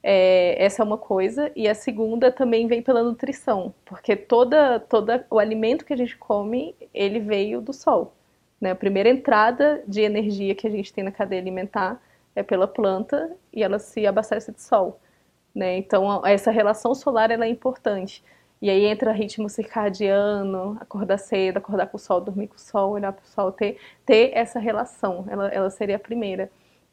é, essa é uma coisa. E a segunda também vem pela nutrição, porque toda, toda o alimento que a gente come, ele veio do sol, né. A primeira entrada de energia que a gente tem na cadeia alimentar é pela planta e ela se abastece de sol. Né? Então, essa relação solar ela é importante. E aí entra ritmo circadiano, acordar cedo, acordar com o sol, dormir com o sol, olhar para o sol, ter, ter essa relação, ela, ela seria a primeira.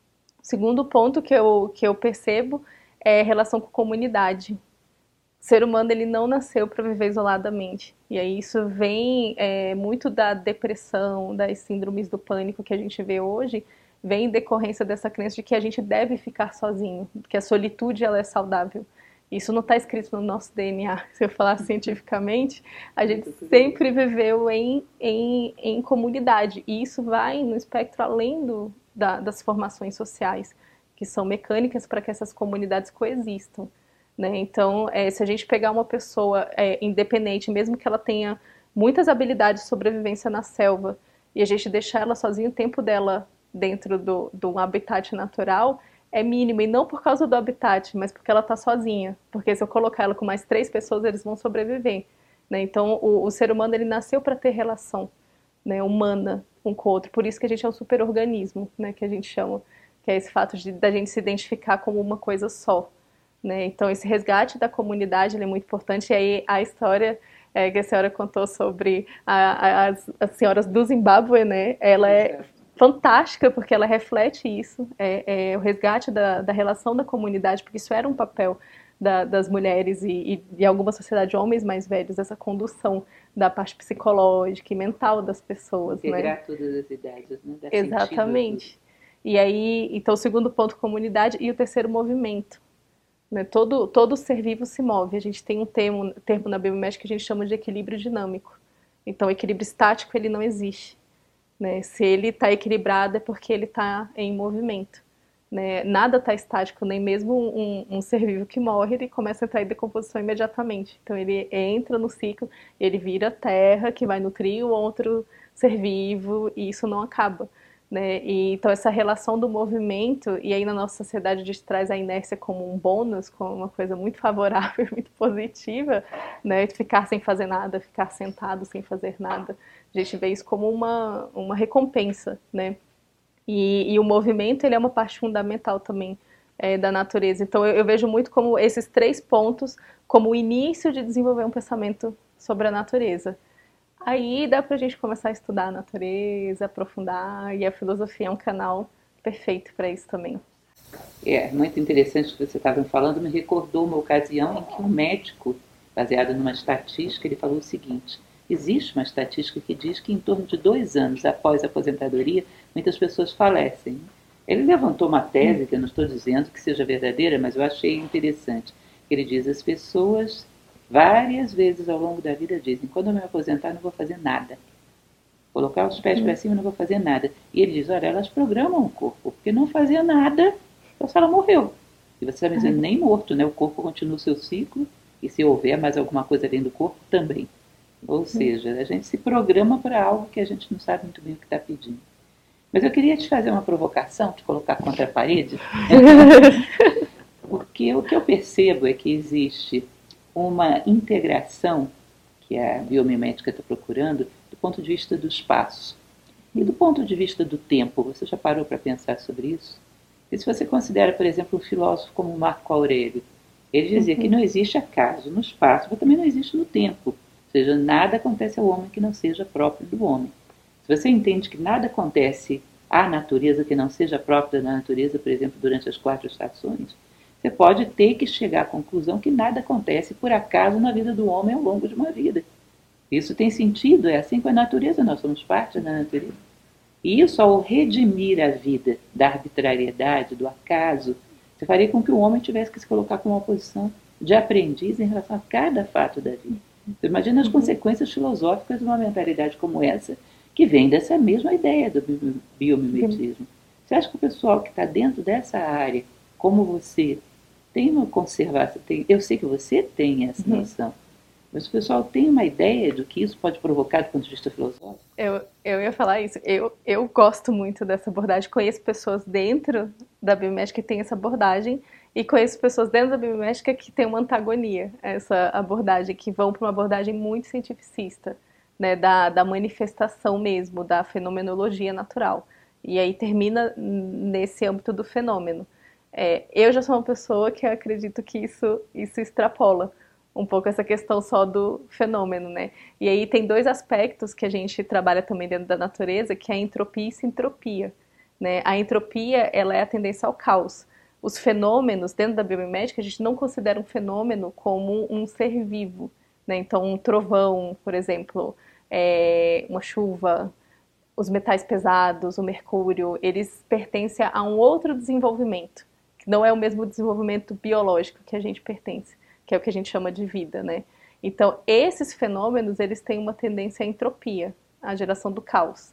O segundo ponto que eu, que eu percebo é a relação com comunidade. O ser humano ele não nasceu para viver isoladamente. E aí isso vem é, muito da depressão, das síndromes do pânico que a gente vê hoje, vem em decorrência dessa crença de que a gente deve ficar sozinho, que a solitude ela é saudável. Isso não está escrito no nosso D N A. Se eu falar cientificamente, a gente sempre viveu em, em, em comunidade. E isso vai no espectro além do, da, das formações sociais, que são mecânicas para que essas comunidades coexistam. Né? Então, é, se a gente pegar uma pessoa é, independente, mesmo que ela tenha muitas habilidades de sobrevivência na selva, e a gente deixar ela sozinha, o tempo dela dentro do, do habitat natural é mínimo, e não por causa do habitat, mas porque ela está sozinha, porque se eu colocar ela com mais três pessoas, eles vão sobreviver, né? Então o, o ser humano ele nasceu para ter relação, né, humana um com o outro, por isso que a gente é um superorganismo, né, que a gente chama, que é esse fato de da gente se identificar como uma coisa só, né? Então esse resgate da comunidade ele é muito importante. E aí a história é, que a senhora contou sobre a, a, as, as senhoras do Zimbábue, né, ela é fantástica, porque ela reflete isso, é, é o resgate da, da relação da comunidade, porque isso era um papel da, das mulheres e, e de alguma sociedade de homens mais velhos, essa condução da parte psicológica e mental das pessoas. Integrar, né? Todas as ideias, né? Dar Exatamente. E aí, então, o segundo ponto, comunidade, e o terceiro, movimento. Né? Todo, todo ser vivo se move. A gente tem um termo, termo na biomimética que a gente chama de equilíbrio dinâmico. Então, o equilíbrio estático, ele não existe. Né? Se ele está equilibrado é porque ele está em movimento. né? Nada está estático, nem mesmo um, um ser vivo que morre, ele começa a entrar em decomposição imediatamente. Então ele entra no ciclo, ele vira terra, que vai nutrir o outro ser vivo, e isso não acaba. Né? E, então essa relação do movimento, e aí na nossa sociedade a gente traz a inércia como um bônus, como uma coisa muito favorável, muito positiva, né? Ficar sem fazer nada, ficar sentado sem fazer nada. A gente vê isso como uma, uma recompensa, né? E, e o movimento, ele é uma parte fundamental também é, da natureza. Então eu, eu vejo muito como esses três pontos como o início de desenvolver um pensamento sobre a natureza. Aí dá pra gente começar a estudar a natureza, aprofundar, e a filosofia é um canal perfeito para isso também. É muito interessante o que você estava falando, me recordou uma ocasião em que um médico, baseado numa estatística, ele falou o seguinte: existe uma estatística que diz que em torno de dois anos após a aposentadoria, muitas pessoas falecem. Ele levantou uma tese, que eu não estou dizendo que seja verdadeira, mas eu achei interessante. Ele diz: as pessoas várias vezes ao longo da vida dizem, quando eu me aposentar não vou fazer nada. Colocar os pés para cima não vou fazer nada. E ele diz: olha, elas programam o corpo, porque não fazia nada, então se ela morreu. E você está me dizendo, nem morto, né? O corpo continua o seu ciclo, e se houver mais alguma coisa dentro do corpo, também. Ou seja, a gente se programa para algo que a gente não sabe muito bem o que está pedindo. Mas eu queria te fazer uma provocação, te colocar contra a parede, porque o que eu percebo é que existe uma integração que a biomimética está procurando do ponto de vista do espaço. E do ponto de vista do tempo, você já parou para pensar sobre isso? E se você considera, por exemplo, um filósofo como Marco Aurélio, ele dizia uhum. que não existe acaso no espaço, mas também não existe no tempo. Ou seja, nada acontece ao homem que não seja próprio do homem. Se você entende que nada acontece à natureza que não seja próprio da natureza, por exemplo, durante as quatro estações, você pode ter que chegar à conclusão que nada acontece por acaso na vida do homem ao longo de uma vida. Isso tem sentido, é assim com a natureza, nós somos parte da natureza. E isso, ao redimir a vida da arbitrariedade, do acaso, você faria com que o homem tivesse que se colocar com uma posição de aprendiz em relação a cada fato da vida. Você imagina as uhum. consequências filosóficas de uma mentalidade como essa, que vem dessa mesma ideia do biomimetismo. Você acha que o pessoal que está dentro dessa área, como você, tem uma conservação, tem, eu sei que você tem essa uhum. noção, mas o pessoal tem uma ideia do que isso pode provocar do ponto de vista filosófico? Eu, eu ia falar isso. Eu, eu gosto muito dessa abordagem. Conheço pessoas dentro da biomimética que têm essa abordagem e conheço pessoas dentro da biomimética que têm uma antagonia a essa abordagem, que vão para uma abordagem muito cientificista, né, da, da manifestação mesmo, da fenomenologia natural. E aí termina nesse âmbito do fenômeno. É, eu já sou uma pessoa que acredito que isso, isso extrapola um pouco essa questão só do fenômeno, né? E aí tem dois aspectos que a gente trabalha também dentro da natureza, que é a entropia e sintropia, né? A entropia, ela é a tendência ao caos. Os fenômenos, dentro da biomimética, a gente não considera um fenômeno como um ser vivo, né? Então, um trovão, por exemplo, é, uma chuva, os metais pesados, o mercúrio, eles pertencem a um outro desenvolvimento, que não é o mesmo desenvolvimento biológico que a gente pertence, que é o que a gente chama de vida, né? Então, esses fenômenos, eles têm uma tendência à entropia, à geração do caos.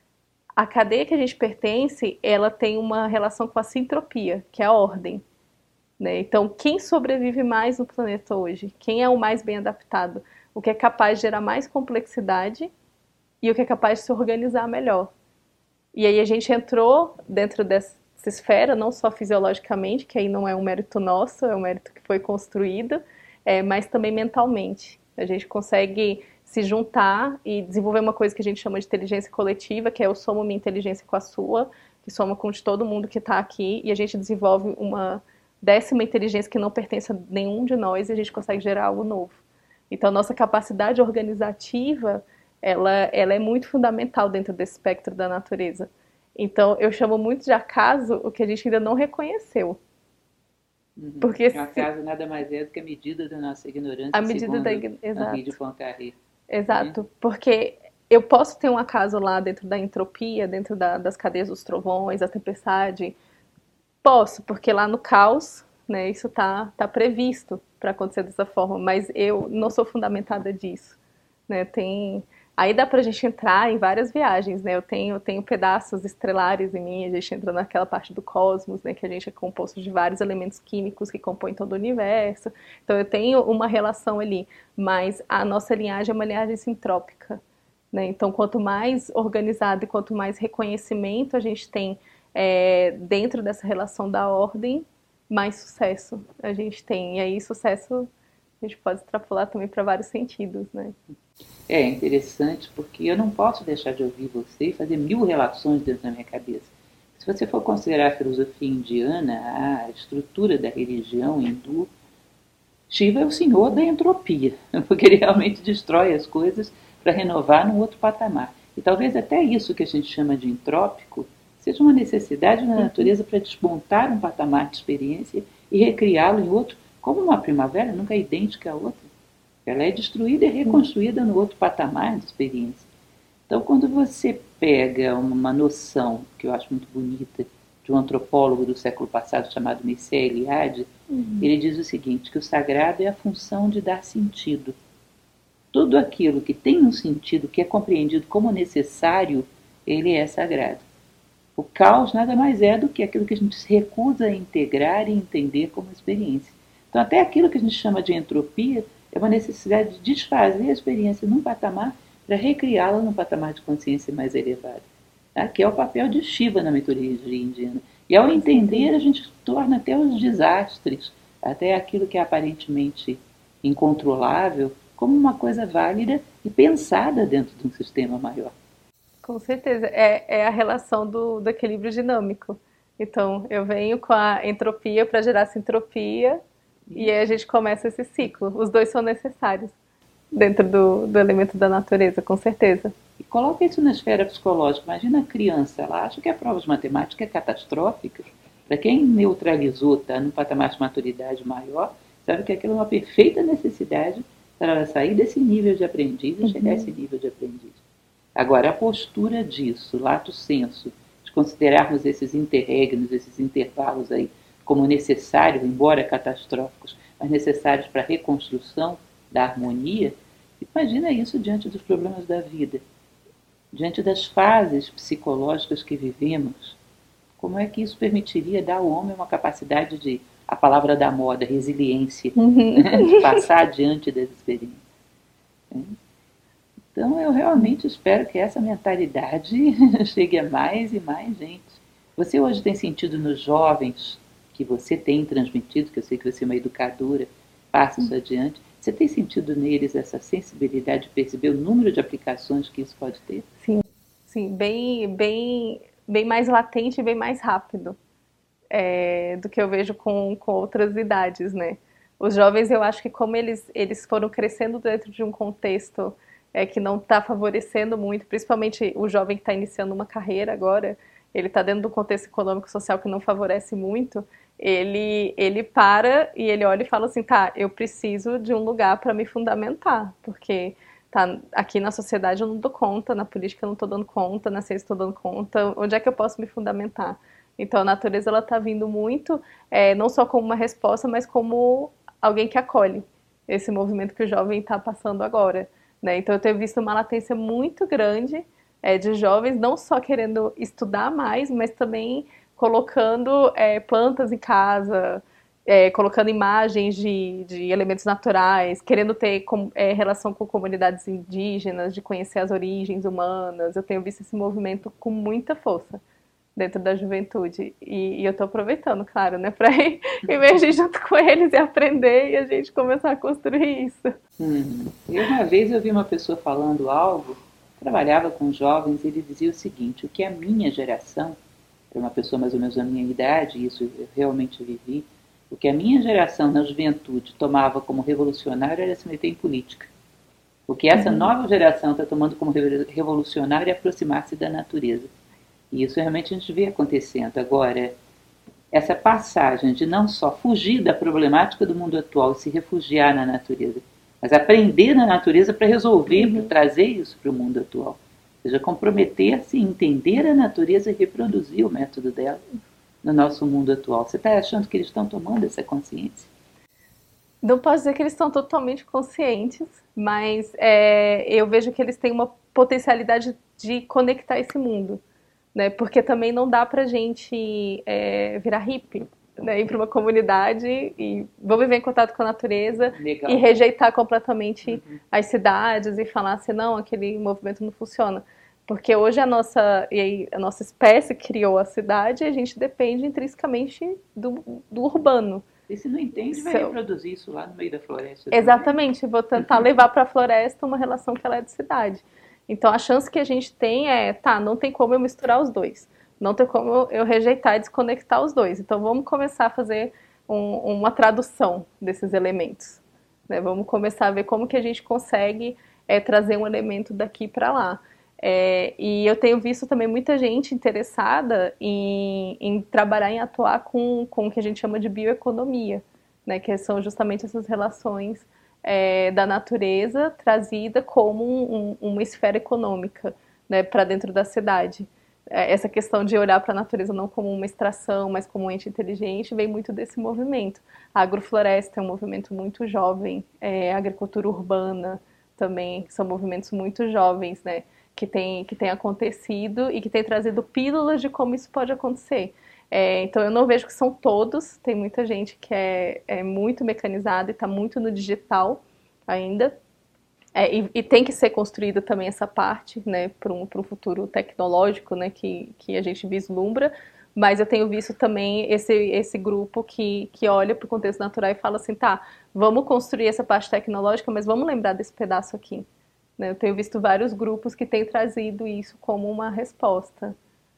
A cadeia que a gente pertence, ela tem uma relação com a sintropia, que é a ordem, né? Então, quem sobrevive mais no planeta hoje? Quem é o mais bem adaptado? O que é capaz de gerar mais complexidade e o que é capaz de se organizar melhor. E aí a gente entrou dentro dessa esfera, não só fisiologicamente, que aí não é um mérito nosso, é um mérito que foi construído, é, mas também mentalmente. A gente consegue se juntar e desenvolver uma coisa que a gente chama de inteligência coletiva, que é eu somo minha inteligência com a sua, que soma com de todo mundo que está aqui, e a gente desenvolve uma décima inteligência que não pertence a nenhum de nós, e a gente consegue gerar algo novo. Então, a nossa capacidade organizativa, ela, ela é muito fundamental dentro desse espectro da natureza. Então, eu chamo muito de acaso o que a gente ainda não reconheceu. Uhum. Porque o acaso se... nada mais é do que a medida da nossa ignorância, a medida da ign... Henri de Poincaré. Exato, uhum. Porque eu posso ter um acaso lá dentro da entropia, dentro da, das cadeias dos trovões, da tempestade. Posso, porque lá no caos, né, isso está tá previsto para acontecer dessa forma, mas eu não sou fundamentada disso. Né? Tem, Aí dá pra gente entrar em várias viagens, né? Eu tenho, eu tenho pedaços estrelares em mim, a gente entra naquela parte do cosmos, né? Que a gente é composto de vários elementos químicos que compõem todo o universo. Então eu tenho uma relação ali, mas a nossa linhagem é uma linhagem sintrópica, né? Então quanto mais organizado e quanto mais reconhecimento a gente tem é, dentro dessa relação da ordem, mais sucesso a gente tem. E aí sucesso a gente pode extrapolar também para vários sentidos, né? É interessante porque eu não posso deixar de ouvir você e fazer mil relações dentro da minha cabeça. Se você for considerar a filosofia indiana, a estrutura da religião hindu, Shiva é o senhor da entropia, porque ele realmente destrói as coisas para renovar num outro patamar. E talvez até isso que a gente chama de entrópico seja uma necessidade na natureza para desmontar um patamar de experiência e recriá-lo em outro, como uma primavera nunca é idêntica à outra. Ela é destruída e reconstruída no outro patamar de experiência. Então, quando você pega uma noção, que eu acho muito bonita, de um antropólogo do século passado chamado Mircea Eliade, uhum. ele diz o seguinte, que o sagrado é a função de dar sentido. Tudo aquilo que tem um sentido, que é compreendido como necessário, ele é sagrado. O caos nada mais é do que aquilo que a gente se recusa a integrar e entender como experiência. Então, até aquilo que a gente chama de entropia é uma necessidade de desfazer a experiência num patamar para recriá-la num patamar de consciência mais elevado. Tá? Que é o papel de Shiva na mitologia indiana. E ao entender, a gente torna até os desastres, até aquilo que é aparentemente incontrolável, como uma coisa válida e pensada dentro de um sistema maior. Com certeza, é, é a relação do, do equilíbrio dinâmico. Então, eu venho com a entropia para gerar sintropia, e aí a gente começa esse ciclo. Os dois são necessários dentro do, do elemento da natureza, com certeza. E coloca isso na esfera psicológica. Imagina a criança, ela acha que a prova de matemática é catastrófica. Para quem neutralizou, está num patamar de maturidade maior, sabe que aquilo é uma perfeita necessidade para ela sair desse nível de aprendiz e uhum. chegar a esse nível de aprendiz. Agora, a postura disso, lato sensu, de considerarmos esses interregnos, esses intervalos aí, como necessários, embora catastróficos, mas necessários para a reconstrução da harmonia, imagina isso diante dos problemas da vida, diante das fases psicológicas que vivemos. Como é que isso permitiria dar ao homem uma capacidade de, a palavra da moda, resiliência, uhum. né, de passar adiante das experiências? Então, eu realmente espero que essa mentalidade chegue a mais e mais gente. Você hoje tem sentido nos jovens que você tem transmitido, que eu sei que você é uma educadora, passa isso adiante, você tem sentido neles essa sensibilidade de perceber o número de aplicações que isso pode ter? Sim, sim, bem, bem, bem mais latente e bem mais rápido é, do que eu vejo com, com outras idades, né? Os jovens, eu acho que como eles, eles foram crescendo dentro de um contexto é, que não está favorecendo muito, principalmente o jovem que está iniciando uma carreira agora, ele está dentro de um contexto econômico e social que não favorece muito, ele, ele para e ele olha e fala assim, tá, eu preciso de um lugar para me fundamentar, porque tá, aqui na sociedade eu não dou conta, na política eu não estou dando conta, na ciência eu estou dando conta, onde é que eu posso me fundamentar? Então a natureza ela está vindo muito, é, não só como uma resposta, mas como alguém que acolhe esse movimento que o jovem está passando agora, né? Então eu tenho visto uma latência muito grande é, de jovens não só querendo estudar mais, mas também colocando é, plantas em casa, é, colocando imagens de, de elementos naturais, querendo ter com, é, relação com comunidades indígenas, de conhecer as origens humanas. Eu tenho visto esse movimento com muita força dentro da juventude. E, e eu estou aproveitando, claro, né, para emergir junto com eles e aprender e a gente começar a construir isso. Hum. E uma vez eu vi uma pessoa falando algo, trabalhava com jovens, e ele dizia o seguinte, o que a minha geração, para uma pessoa mais ou menos da minha idade, isso eu realmente vivi, o que a minha geração na juventude tomava como revolucionário era se meter em política. O que essa uhum. nova geração está tomando como revolucionário é aproximar-se da natureza. E isso realmente a gente vê acontecendo. Agora, essa passagem de não só fugir da problemática do mundo atual e se refugiar na natureza, mas aprender na natureza para resolver, uhum. para trazer isso para o mundo atual. Ou seja, comprometer-se, entender a natureza e reproduzir o método dela no nosso mundo atual. Você está achando que eles estão tomando essa consciência? Não posso dizer que eles estão totalmente conscientes, mas é, eu vejo que eles têm uma potencialidade de conectar esse mundo, né? Porque também não dá pra gente é, virar hippie, né? Ir para uma comunidade e vou viver em contato com a natureza. Legal. E rejeitar completamente uhum. as cidades e falar assim, não, aquele movimento não funciona. Porque hoje a nossa, e aí, a nossa espécie criou a cidade e a gente depende intrinsecamente do, do urbano. E se não entende, vai so... reproduzir isso lá no meio da floresta. Exatamente, também. Vou tentar levar para a floresta uma relação que ela é de cidade. Então a chance que a gente tem é, tá, não tem como eu misturar os dois. Não tem como eu rejeitar e desconectar os dois. Então vamos começar a fazer um, uma tradução desses elementos. Né? Vamos começar a ver como que a gente consegue é, trazer um elemento daqui para lá. É, e eu tenho visto também muita gente interessada em, em trabalhar, em atuar com, com o que a gente chama de bioeconomia, né? Que são justamente essas relações é, da natureza trazida como um, um, uma esfera econômica, né, para dentro da cidade. É, essa questão de olhar para a natureza não como uma extração, mas como um ente inteligente, vem muito desse movimento. A agrofloresta é um movimento muito jovem, é, a agricultura urbana também são movimentos muito jovens, né? Que tem, que tem acontecido e que tem trazido pílulas de como isso pode acontecer. É, então eu não vejo que são todos, tem muita gente que é, é muito mecanizada e está muito no digital ainda, é, e, e tem que ser construída também essa parte, né, para um, para um futuro tecnológico, né, que, que a gente vislumbra, mas eu tenho visto também esse, esse grupo que, que olha para o contexto natural e fala assim, tá, vamos construir essa parte tecnológica, mas vamos lembrar desse pedaço aqui. Eu tenho visto vários grupos que têm trazido isso como uma resposta.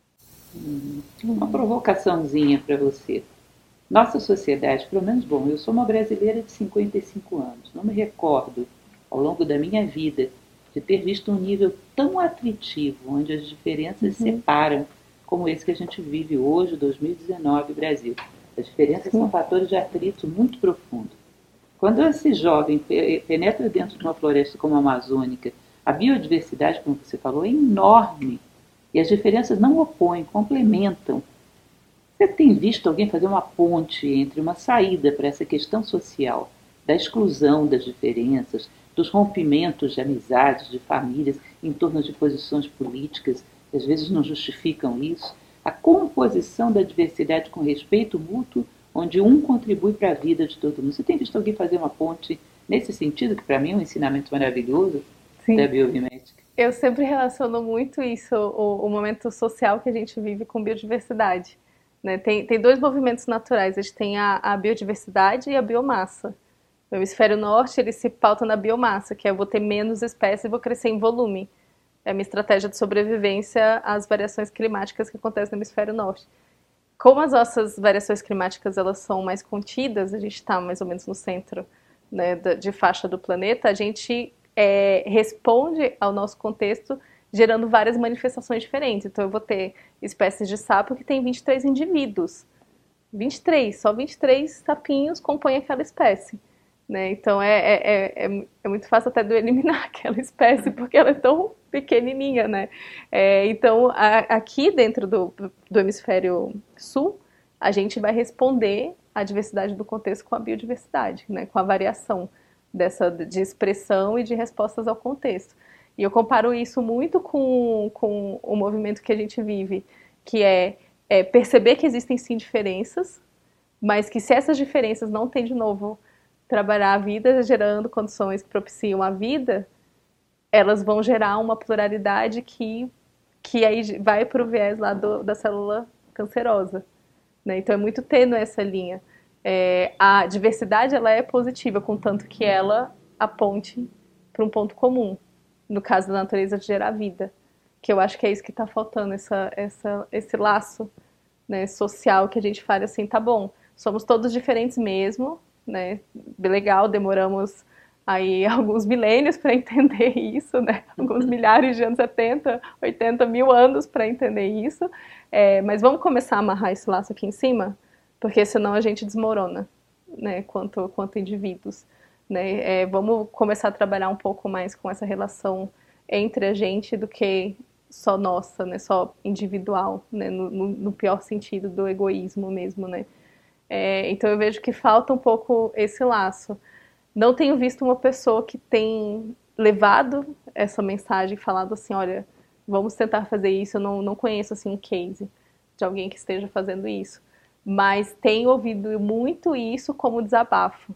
Uma provocaçãozinha para você. Nossa sociedade, pelo menos, bom, eu sou uma brasileira de cinquenta e cinco anos. Não me recordo, ao longo da minha vida, de ter visto um nível tão atritivo, onde as diferenças uhum. separam, como esse que a gente vive hoje, dois mil e dezenove, Brasil. As diferenças Sim. são fatores de atrito muito profundo. Quando esse jovem penetra dentro de uma floresta como a amazônica, a biodiversidade, como você falou, é enorme. E as diferenças não opõem, complementam. Você tem visto alguém fazer uma ponte entre uma saída para essa questão social, da exclusão das diferenças, dos rompimentos de amizades, de famílias, em torno de posições políticas, que às vezes não justificam isso, a composição da diversidade com respeito mútuo, onde um contribui para a vida de todo mundo. Você tem visto alguém fazer uma ponte nesse sentido, que para mim é um ensinamento maravilhoso Sim. da biomimética? Eu sempre relaciono muito isso, o, o momento social que a gente vive com biodiversidade. Né? Tem, tem dois movimentos naturais, a gente tem a, a biodiversidade e a biomassa. O hemisfério norte, ele se pauta na biomassa, que é eu vou ter menos espécies e vou crescer em volume. É a minha estratégia de sobrevivência às variações climáticas que acontecem no hemisfério norte. Como as nossas variações climáticas elas são mais contidas, a gente está mais ou menos no centro, né, de faixa do planeta, a gente é, responde ao nosso contexto gerando várias manifestações diferentes. Então eu vou ter espécies de sapo que tem vinte e três indivíduos. vinte e três, só vinte e três sapinhos compõem aquela espécie. Né? Então é, é, é, é muito fácil até de eu eliminar aquela espécie, porque ela é tão pequenininha, né? É, então a, aqui dentro do, do hemisfério sul, a gente vai responder à diversidade do contexto com a biodiversidade, né? Com a variação dessa, de expressão e de respostas ao contexto. E eu comparo isso muito com, com o movimento que a gente vive, que é, é perceber que existem sim diferenças, mas que se essas diferenças não têm de novo trabalhar a vida gerando condições que propiciam a vida, elas vão gerar uma pluralidade que, que aí vai para o viés lá do, da célula cancerosa. Né? Então é muito tênue essa linha. É, a diversidade ela é positiva, contanto que ela aponte para um ponto comum, no caso da natureza de gerar vida, que eu acho que é isso que está faltando, essa, essa, esse laço, né, social que a gente fala assim, tá bom, somos todos diferentes mesmo, né? Legal, demoramos aí alguns milênios para entender isso, né? Alguns milhares de anos, setenta, oitenta mil anos para entender isso, é, mas vamos começar a amarrar esse laço aqui em cima, porque senão a gente desmorona, né? Quanto, quanto indivíduos, né? É, vamos começar a trabalhar um pouco mais com essa relação entre a gente do que só nossa, né? Só individual, né? No, no, no pior sentido do egoísmo mesmo, né? É, então eu vejo que falta um pouco esse laço. Não tenho visto uma pessoa que tem levado essa mensagem falando assim, olha, vamos tentar fazer isso. Eu não, não conheço assim um case de alguém que esteja fazendo isso, mas tenho ouvido muito isso como desabafo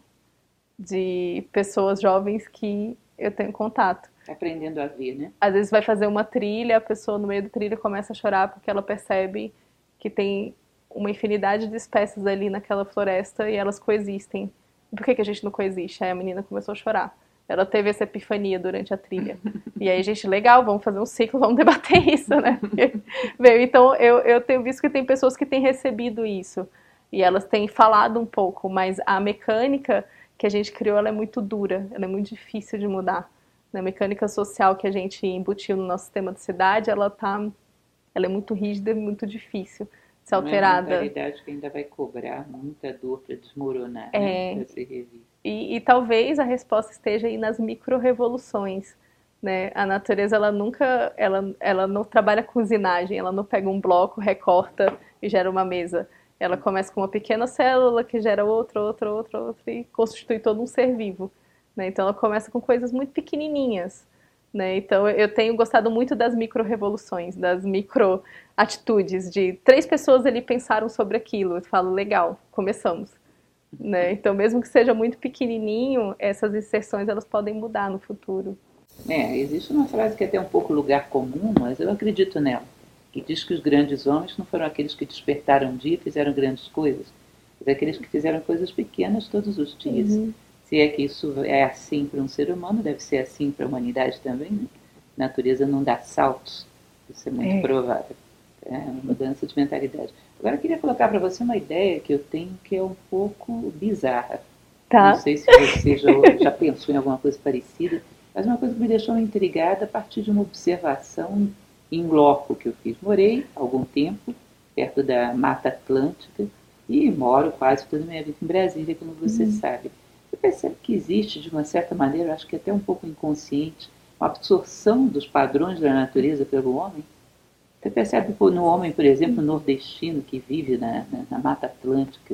de pessoas jovens que eu tenho contato. Aprendendo a ver, né? Às vezes vai fazer uma trilha, a pessoa no meio da trilha começa a chorar porque ela percebe que tem uma infinidade de espécies ali naquela floresta e elas coexistem. Por que, que a gente não coexiste? Aí a menina começou a chorar. Ela teve essa epifania durante a trilha. E aí, gente, legal, vamos fazer um ciclo, vamos debater isso, né? Veio, então, eu, eu tenho visto que tem pessoas que têm recebido isso. E elas têm falado um pouco, mas a mecânica que a gente criou, ela é muito dura, ela é muito difícil de mudar. A mecânica social que a gente embutiu no nosso sistema de cidade, ela, tá, ela é muito rígida e muito difícil de ser alterada. É uma mentalidade que ainda vai cobrar muita dor para desmoronar, é, né? Para ser revista. E, e talvez a resposta esteja aí nas micro-revoluções, né? A natureza, ela nunca, ela, ela não trabalha com usinagem, ela não pega um bloco, recorta e gera uma mesa. Ela começa com uma pequena célula que gera outra, outra, outra, outra e constitui todo um ser vivo, né? Então ela começa com coisas muito pequenininhas, né? Então eu tenho gostado muito das micro-revoluções, das micro-atitudes, de três pessoas ali pensaram sobre aquilo. Eu falo, legal, começamos. Né? Então, mesmo que seja muito pequenininho, essas inserções elas podem mudar no futuro. É, existe uma frase que é até um pouco lugar comum, mas eu acredito nela, que diz que os grandes homens não foram aqueles que despertaram um dia e fizeram grandes coisas, mas aqueles que fizeram coisas pequenas todos os dias. Uhum. Se é que isso é assim para um ser humano, deve ser assim para a humanidade também, né? A natureza não dá saltos, isso é muito é. provável. É uma mudança de mentalidade. Agora eu queria colocar para você uma ideia que eu tenho que é um pouco bizarra. Tá. Não sei se você já, já pensou em alguma coisa parecida, mas uma coisa que me deixou intrigada a partir de uma observação em loco que eu fiz. Morei algum tempo perto da Mata Atlântica e moro quase toda a minha vida em Brasília, como você uhum. sabe. Eu percebo que existe, de uma certa maneira, acho que até um pouco inconsciente, uma absorção dos padrões da natureza pelo homem. Você percebe no homem, por exemplo, nordestino, que vive na, na, na Mata Atlântica,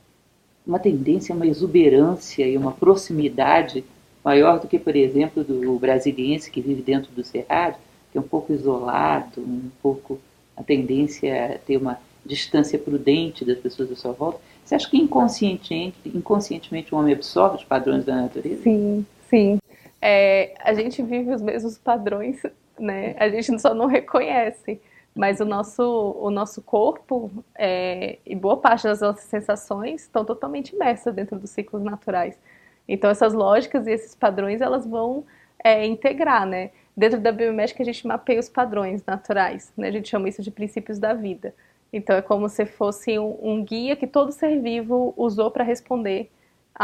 uma tendência, uma exuberância e uma proximidade maior do que, por exemplo, do brasiliense que vive dentro do Cerrado, que é um pouco isolado, um pouco a tendência a ter uma distância prudente das pessoas à sua volta. Você acha que inconscientemente, inconscientemente o homem absorve os padrões da natureza? Sim, sim. É, a gente vive os mesmos padrões, né? A gente só não reconhece. Mas o nosso, o nosso corpo é, e boa parte das nossas sensações estão totalmente imersas dentro dos ciclos naturais. Então essas lógicas e esses padrões elas vão é, integrar, né? Dentro da biomédica a gente mapeia os padrões naturais, né? A gente chama isso de princípios da vida. Então é como se fosse um, um guia que todo ser vivo usou para responder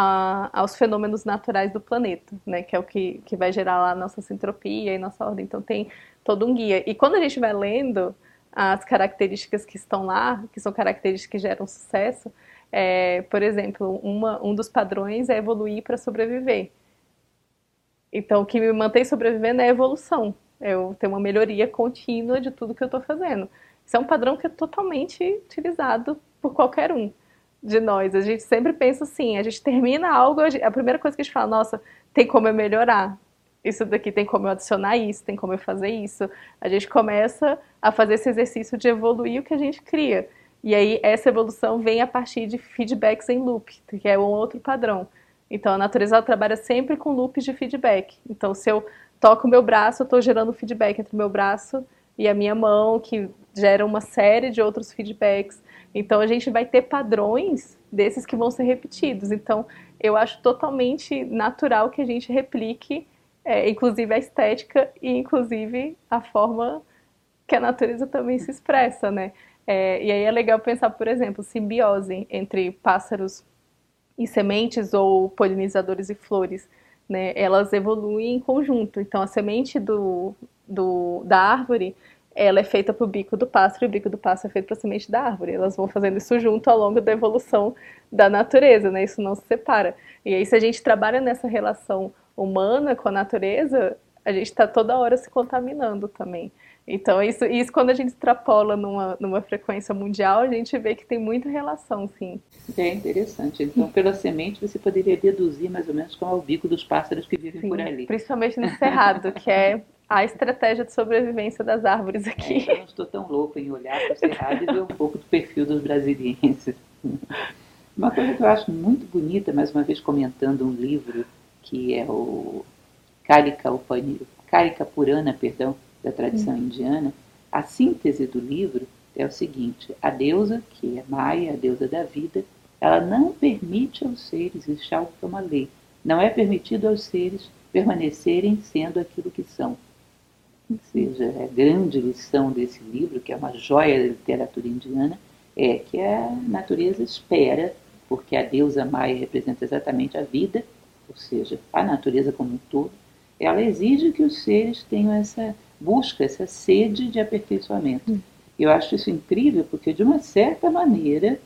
a, aos fenômenos naturais do planeta, né? Que é o que, que vai gerar lá a nossa sintropia e nossa ordem. Então tem todo um guia. E quando a gente vai lendo as características que estão lá, que são características que geram sucesso, é, por exemplo, uma, um dos padrões é evoluir para sobreviver. Então, o que me mantém sobrevivendo é a evolução. Eu tenho uma melhoria contínua de tudo que eu estou fazendo. Isso é um padrão que é totalmente utilizado por qualquer um de nós. A gente sempre pensa assim, a gente termina algo, a primeira coisa que a gente fala, nossa, tem como eu melhorar. Isso daqui tem como eu adicionar isso, tem como eu fazer isso. A gente começa a fazer esse exercício de evoluir o que a gente cria. E aí essa evolução vem a partir de feedbacks em loop, que é um outro padrão. Então a natureza ela trabalha sempre com loops de feedback. Então se eu toco o meu braço, eu estou gerando feedback entre o meu braço e a minha mão, que gera uma série de outros feedbacks. Então a gente vai ter padrões desses que vão ser repetidos. Então eu acho totalmente natural que a gente replique É, inclusive a estética e inclusive a forma que a natureza também se expressa, né? É, e aí é legal pensar, por exemplo, simbiose entre pássaros e sementes ou polinizadores e flores, né? Elas evoluem em conjunto. Então a semente do, do, da árvore ela é feita para o bico do pássaro e o bico do pássaro é feito para a semente da árvore. Elas vão fazendo isso junto ao longo da evolução da natureza, né? Isso não se separa. E aí se a gente trabalha nessa relação humana com a natureza, a gente está toda hora se contaminando também. Então, isso, isso quando a gente extrapola numa, numa frequência mundial, a gente vê que tem muita relação, sim. É interessante. Então, pela semente, você poderia deduzir mais ou menos qual é o bico dos pássaros que vivem por Sim, ali. principalmente no cerrado, que é a estratégia de sobrevivência das árvores É, aqui. então, eu não estou tão louco em olhar para o cerrado e ver um pouco do perfil dos brasilienses. Uma coisa que eu acho muito bonita, mais uma vez comentando um livro que é o Karika, Upani- Karika Purana, perdão, da tradição indiana, a síntese do livro é o seguinte: a deusa, que é Maia, a deusa da vida, ela não permite aos seres, isso é algo que é uma lei, não é permitido aos seres permanecerem sendo aquilo que são. Ou seja, a grande lição desse livro, que é uma joia da literatura indiana, é que a natureza espera, porque a deusa Maia representa exatamente a vida, ou seja, a natureza como um todo, ela exige que os seres tenham essa busca, essa sede de aperfeiçoamento. Eu acho isso incrível porque, de uma certa maneira,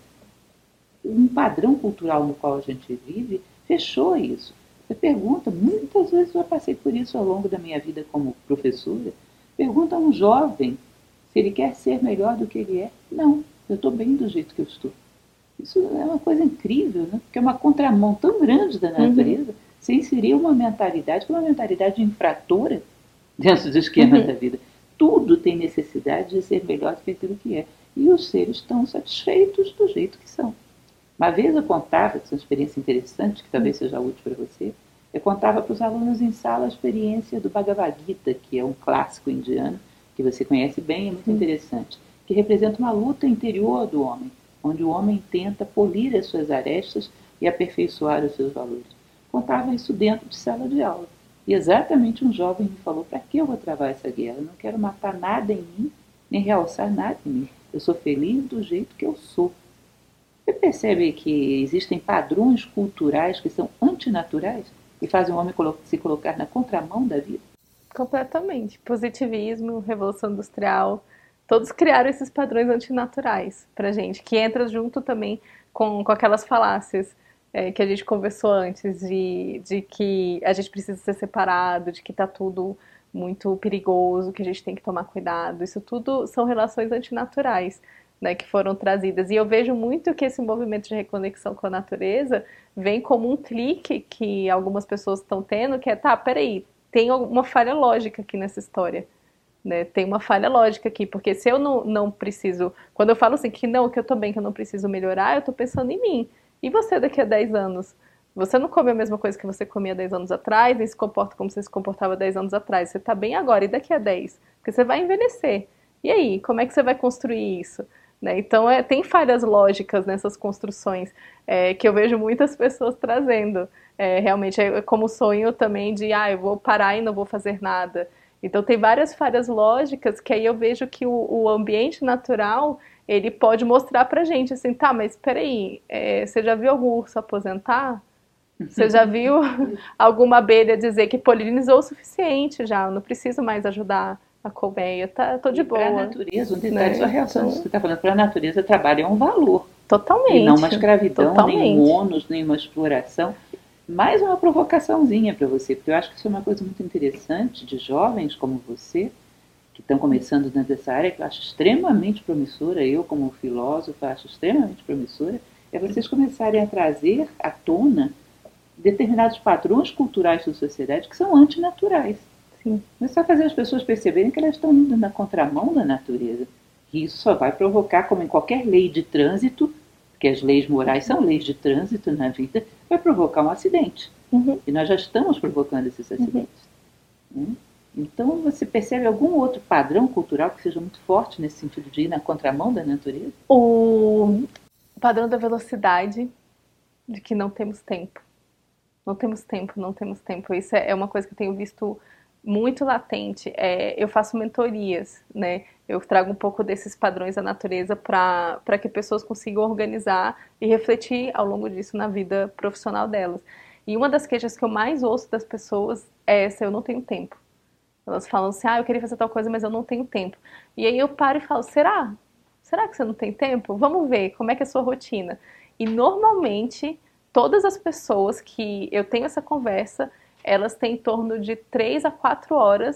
um padrão cultural no qual a gente vive fechou isso. Você pergunta, muitas vezes eu passei por isso ao longo da minha vida como professora, pergunta a um jovem se ele quer ser melhor do que ele é. Não, eu estou bem do jeito que eu estou. Isso é uma coisa incrível, né? Porque é uma contramão tão grande da Uhum, natureza. Você inserir uma mentalidade que é uma mentalidade infratora dentro do esquema uhum. da vida. Tudo tem necessidade de ser melhor do que aquilo que é. E os seres estão satisfeitos do jeito que são. Uma vez eu contava, que é uma experiência interessante, que talvez seja útil para você, eu contava para os alunos em sala a experiência do Bhagavad Gita, que é um clássico indiano, que você conhece bem, é muito Sim. interessante, que representa uma luta interior do homem, onde o homem tenta polir as suas arestas e aperfeiçoar os seus valores. Contava isso dentro de sala de aula. E exatamente um jovem me falou: para que eu vou travar essa guerra? Eu não quero matar nada em mim, nem realçar nada em mim. Eu sou feliz do jeito que eu sou. Você percebe que existem padrões culturais que são antinaturais e fazem o homem se colocar na contramão da vida? Completamente. Positivismo, Revolução Industrial, todos criaram esses padrões antinaturais pra gente, que entra junto também com, com aquelas falácias é, que a gente conversou antes, de, de que a gente precisa ser separado, de que tá tudo muito perigoso, que a gente tem que tomar cuidado. Isso tudo são relações antinaturais, né, que foram trazidas. E eu vejo muito que esse movimento de reconexão com a natureza vem como um clique que algumas pessoas estão tendo, que é, tá, peraí, tem uma falha lógica aqui nessa história. Né? Tem uma falha lógica aqui, porque se eu não, não preciso. Quando eu falo assim que não, que eu tô bem, que eu não preciso melhorar, eu tô pensando em mim. E você daqui a dez anos? Você não come a mesma coisa que você comia dez anos atrás, nem se comporta como você se comportava dez anos atrás. Você tá bem agora, e daqui a dez? Porque você vai envelhecer. E aí, como é que você vai construir isso? Né? Então, é, tem falhas lógicas nessas construções é, que eu vejo muitas pessoas trazendo. É, realmente é como sonho também de, ah, eu vou parar e não vou fazer nada. Então tem várias falhas lógicas que aí eu vejo que o, o ambiente natural ele pode mostrar pra gente assim, tá, mas peraí, é, você já viu algum urso aposentar? Você já viu alguma abelha dizer que polinizou o suficiente já, eu não preciso mais ajudar a colmeia, tá, tô de E para a boa, natureza, um detalhe, só né? reação disso que Então, você está falando, para a natureza, trabalho é um valor. E não uma totalmente, escravidão, nem um totalmente. ônus, nem uma exploração. Mais uma provocaçãozinha para você, porque eu acho que isso é uma coisa muito interessante de jovens como você, que estão começando dentro dessa área, que eu acho extremamente promissora, eu como filósofo acho extremamente promissora, é vocês começarem a trazer à tona determinados padrões culturais da sociedade que são antinaturais. Sim. Começar a fazer as pessoas perceberem que elas estão indo na contramão da natureza. E isso só vai provocar, como em qualquer lei de trânsito, porque as leis morais são leis de trânsito na vida, vai provocar um acidente. Uhum, E nós já estamos provocando esses uhum. acidentes. Né? Então, você percebe algum outro padrão cultural que seja muito forte nesse sentido de ir na contramão da natureza? O padrão da velocidade, de que não temos tempo. Não temos tempo, não temos tempo. Isso é uma coisa que eu tenho visto muito latente. É, eu faço mentorias, né? Eu trago um pouco desses padrões da natureza para que pessoas consigam organizar e refletir ao longo disso na vida profissional delas. E uma das queixas que eu mais ouço das pessoas é essa: eu não tenho tempo. Elas falam assim, ah, eu queria fazer tal coisa, mas eu não tenho tempo. E aí eu paro e falo, será? Será que você não tem tempo? Vamos ver como é que é a sua rotina. E normalmente, todas as pessoas que eu tenho essa conversa, elas têm em torno de três a quatro horas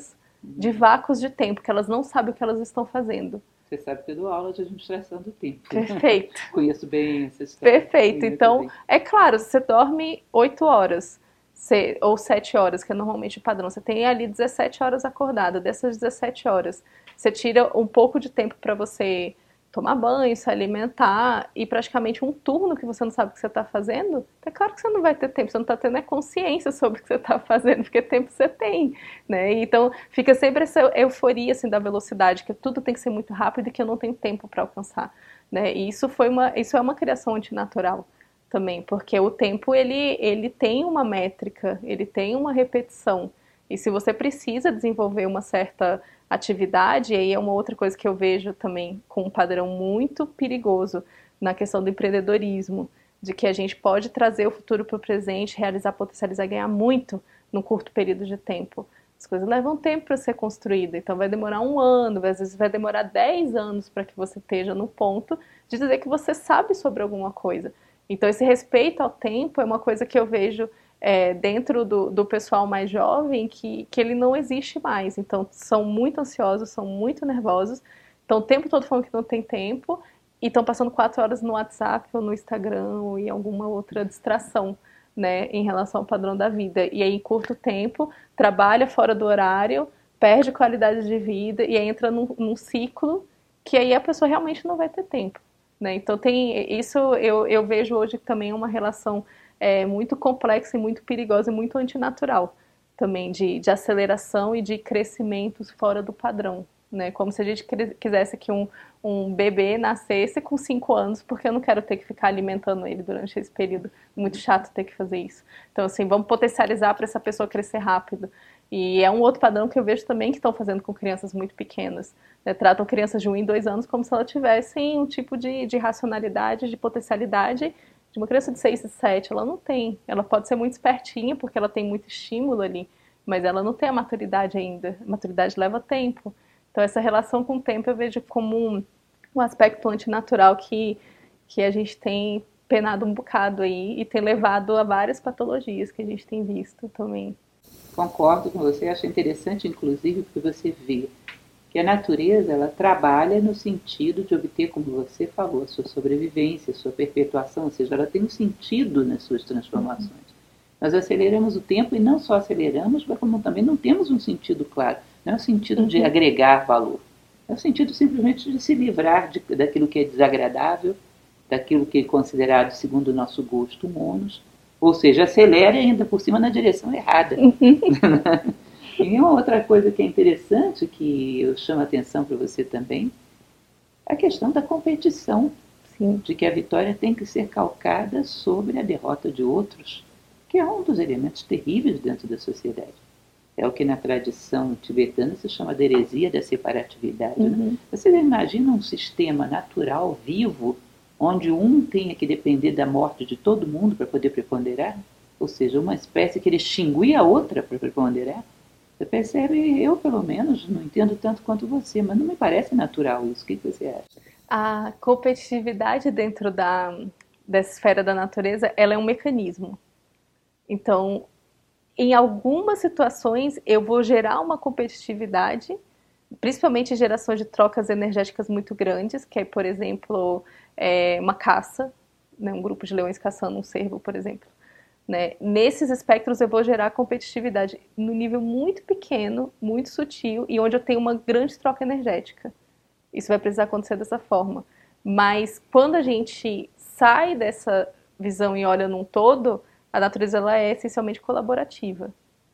de vácuos de tempo, que elas não sabem o que elas estão fazendo. Você sabe que eu dou aula de administração do tempo. Perfeito. Conheço bem essa história. Perfeito. Conheço Então, bem. é claro, você dorme oito horas, você, ou sete horas, que é normalmente o padrão. Você tem ali dezessete horas acordada. Dessas dezessete horas, você tira um pouco de tempo para você tomar banho, se alimentar, e praticamente um turno que você não sabe o que você está fazendo, é claro que você não vai ter tempo, você não está tendo consciência sobre o que você está fazendo, porque tempo você tem, né? Então fica sempre essa euforia assim, da velocidade, que tudo tem que ser muito rápido e que eu não tenho tempo para alcançar, né? E isso, foi uma, isso é uma criação antinatural também, porque o tempo ele, ele tem uma métrica, ele tem uma repetição, e se você precisa desenvolver uma certa atividade, e aí é uma outra coisa que eu vejo também com um padrão muito perigoso na questão do empreendedorismo, de que a gente pode trazer o futuro para o presente, realizar, potencializar, ganhar muito num curto período de tempo. As coisas levam tempo para ser construída, então vai demorar um ano, às vezes vai demorar dez anos para que você esteja no ponto de dizer que você sabe sobre alguma coisa. Então esse respeito ao tempo é uma coisa que eu vejo É, dentro do, do pessoal mais jovem que, que ele não existe mais. Então, são muito ansiosos, são muito nervosos, estão o tempo todo falando que não tem tempo e estão passando quatro horas no WhatsApp ou no Instagram ou em alguma outra distração, né, em relação ao padrão da vida. E aí, em curto tempo, trabalha fora do horário, perde qualidade de vida e aí entra num, num ciclo que aí a pessoa realmente não vai ter tempo, né? Então, tem isso eu, eu vejo hoje também uma relação É muito complexa e muito perigosa e muito antinatural também, de, de aceleração e de crescimentos fora do padrão, né? Como se a gente quisesse que um, um bebê nascesse com cinco anos, porque eu não quero ter que ficar alimentando ele durante esse período. Muito chato ter que fazer isso. Então, assim, vamos potencializar para essa pessoa crescer rápido. E é um outro padrão que eu vejo também que estão fazendo com crianças muito pequenas, né? Tratam crianças de um em dois anos como se elas tivessem um tipo de, de racionalidade, de potencialidade de uma criança de seis e sete, ela não tem. Ela pode ser muito espertinha, porque ela tem muito estímulo ali, mas ela não tem a maturidade ainda. A maturidade leva tempo. Então, essa relação com o tempo eu vejo como um, um aspecto antinatural que, que a gente tem penado um bocado aí e tem levado a várias patologias que a gente tem visto também. Concordo com você, acho interessante, inclusive, porque você vê que a natureza ela trabalha no sentido de obter, como você falou, a sua sobrevivência, a sua perpetuação, ou seja, ela tem um sentido nas suas transformações. Uhum. Nós aceleramos o tempo e não só aceleramos, mas como também não temos um sentido claro. Não é o sentido uhum. de agregar valor, é o sentido simplesmente de se livrar de, daquilo que é desagradável, daquilo que é considerado, segundo o nosso gosto, humanos, ou seja, acelera ainda por cima na direção errada. Uhum. E uma outra coisa que é interessante, que eu chamo a atenção para você também, é a questão da competição. Sim. De que a vitória tem que ser calcada sobre a derrota de outros, que é um dos elementos terríveis dentro da sociedade. É o que na tradição tibetana se chama de heresia da separatividade. Uhum. Né? Você imagina um sistema natural, vivo, onde um tenha que depender da morte de todo mundo para poder preponderar? Ou seja, uma espécie que ele extinguir a outra para preponderar? Você percebe, eu pelo menos não entendo tanto quanto você, mas não me parece natural isso. O que você acha? A competitividade dentro da, dessa esfera da natureza, ela é um mecanismo. Então, em algumas situações, eu vou gerar uma competitividade, principalmente geração de trocas energéticas muito grandes, que é, por exemplo, é, uma caça, né, um grupo de leões caçando um cervo, por exemplo. Né? Nesses espectros eu vou gerar competitividade no nível muito pequeno, muito sutil e onde eu tenho uma grande troca energética. Isso vai precisar acontecer dessa forma. Mas quando a gente sai dessa visão e olha num todo, a natureza ela é essencialmente colaborativa.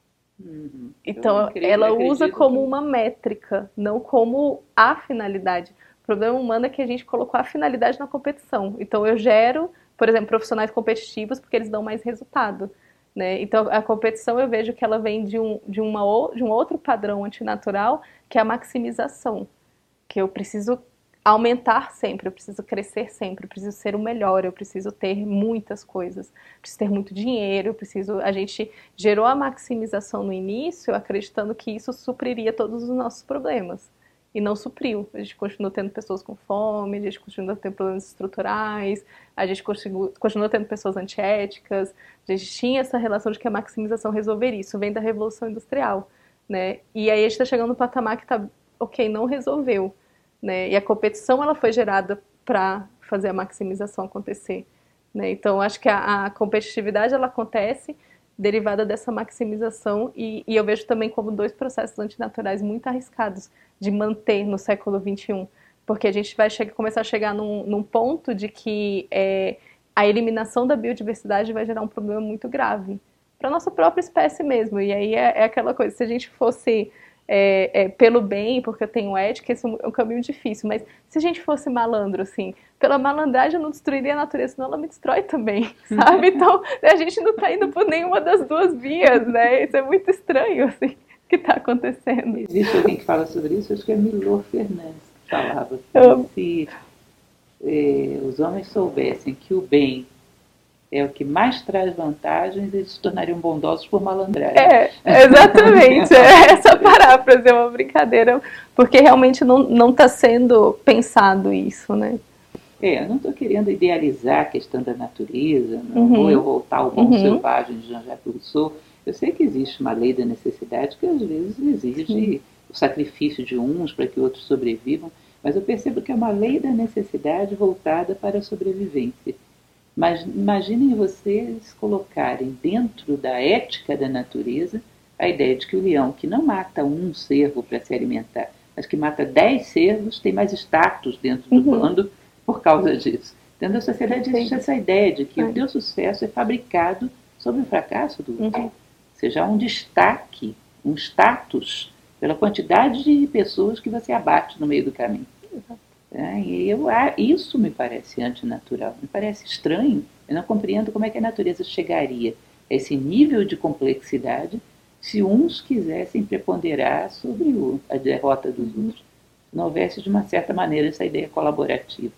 Uhum. Então ela usa como que... uma métrica, não como a finalidade. O problema humano é que a gente colocou a finalidade na competição. Então eu gero, por exemplo, profissionais competitivos porque eles dão mais resultado, né? Então a competição eu vejo que ela vem de um, de, uma, de um outro padrão antinatural, que é a maximização, que eu preciso aumentar sempre, eu preciso crescer sempre, eu preciso ser o melhor, eu preciso ter muitas coisas, eu preciso ter muito dinheiro, eu preciso... A gente gerou a maximização no início acreditando que isso supriria todos os nossos problemas. E não supriu. A gente continua tendo pessoas com fome, a gente continua tendo problemas estruturais, a gente continua, continua tendo pessoas antiéticas, a gente tinha essa relação de que a maximização resolveria. Isso vem da Revolução Industrial, né? E aí a gente está chegando no patamar que está, ok, não resolveu, né? E a competição ela foi gerada para fazer a maximização acontecer, né? Então acho que a, a competitividade ela acontece derivada dessa maximização e, e eu vejo também como dois processos antinaturais muito arriscados de manter no século vinte e um, porque a gente vai chegar, começar a chegar num, num ponto de que é, a eliminação da biodiversidade vai gerar um problema muito grave para a nossa própria espécie mesmo. E aí é, é aquela coisa, se a gente fosse é, é, pelo bem, porque eu tenho ética, esse é um caminho difícil, mas se a gente fosse malandro, assim, pela malandragem eu não destruiria a natureza, senão ela me destrói também, sabe? Então a gente não está indo por nenhuma das duas vias, né? Isso é muito estranho, assim, que está acontecendo. Existe alguém que fala sobre isso, acho que é Milor Fernandes que falava assim, se eh, os homens soubessem que o bem é o que mais traz vantagens, eles se tornariam bondosos por malandragem. É, exatamente. É essa paráfrase é uma brincadeira, porque realmente não está sendo pensado isso, né? É, eu não estou querendo idealizar a questão da natureza, não uhum. vou eu voltar ao bom uhum. selvagem de Jean-Jacques Rousseau. Eu sei que existe uma lei da necessidade que às vezes exige Sim. o sacrifício de uns para que outros sobrevivam, mas eu percebo que é uma lei da necessidade voltada para a sobrevivência. Mas imaginem vocês colocarem dentro da ética da natureza a ideia de que o leão que não mata um cervo para se alimentar, mas que mata dez cervos, tem mais status dentro do uhum. bando por causa disso. Dentro da sociedade existe essa ideia de que Sim. o teu sucesso é fabricado sobre o fracasso do outro. Uhum. Ou seja, há um destaque, um status pela quantidade de pessoas que você abate no meio do caminho. Uhum. É, e eu, ah, isso me parece antinatural, me parece estranho. Eu não compreendo como é que a natureza chegaria a esse nível de complexidade se uns quisessem preponderar sobre o, a derrota dos uhum. outros. Se não houvesse, de uma certa maneira, essa ideia colaborativa.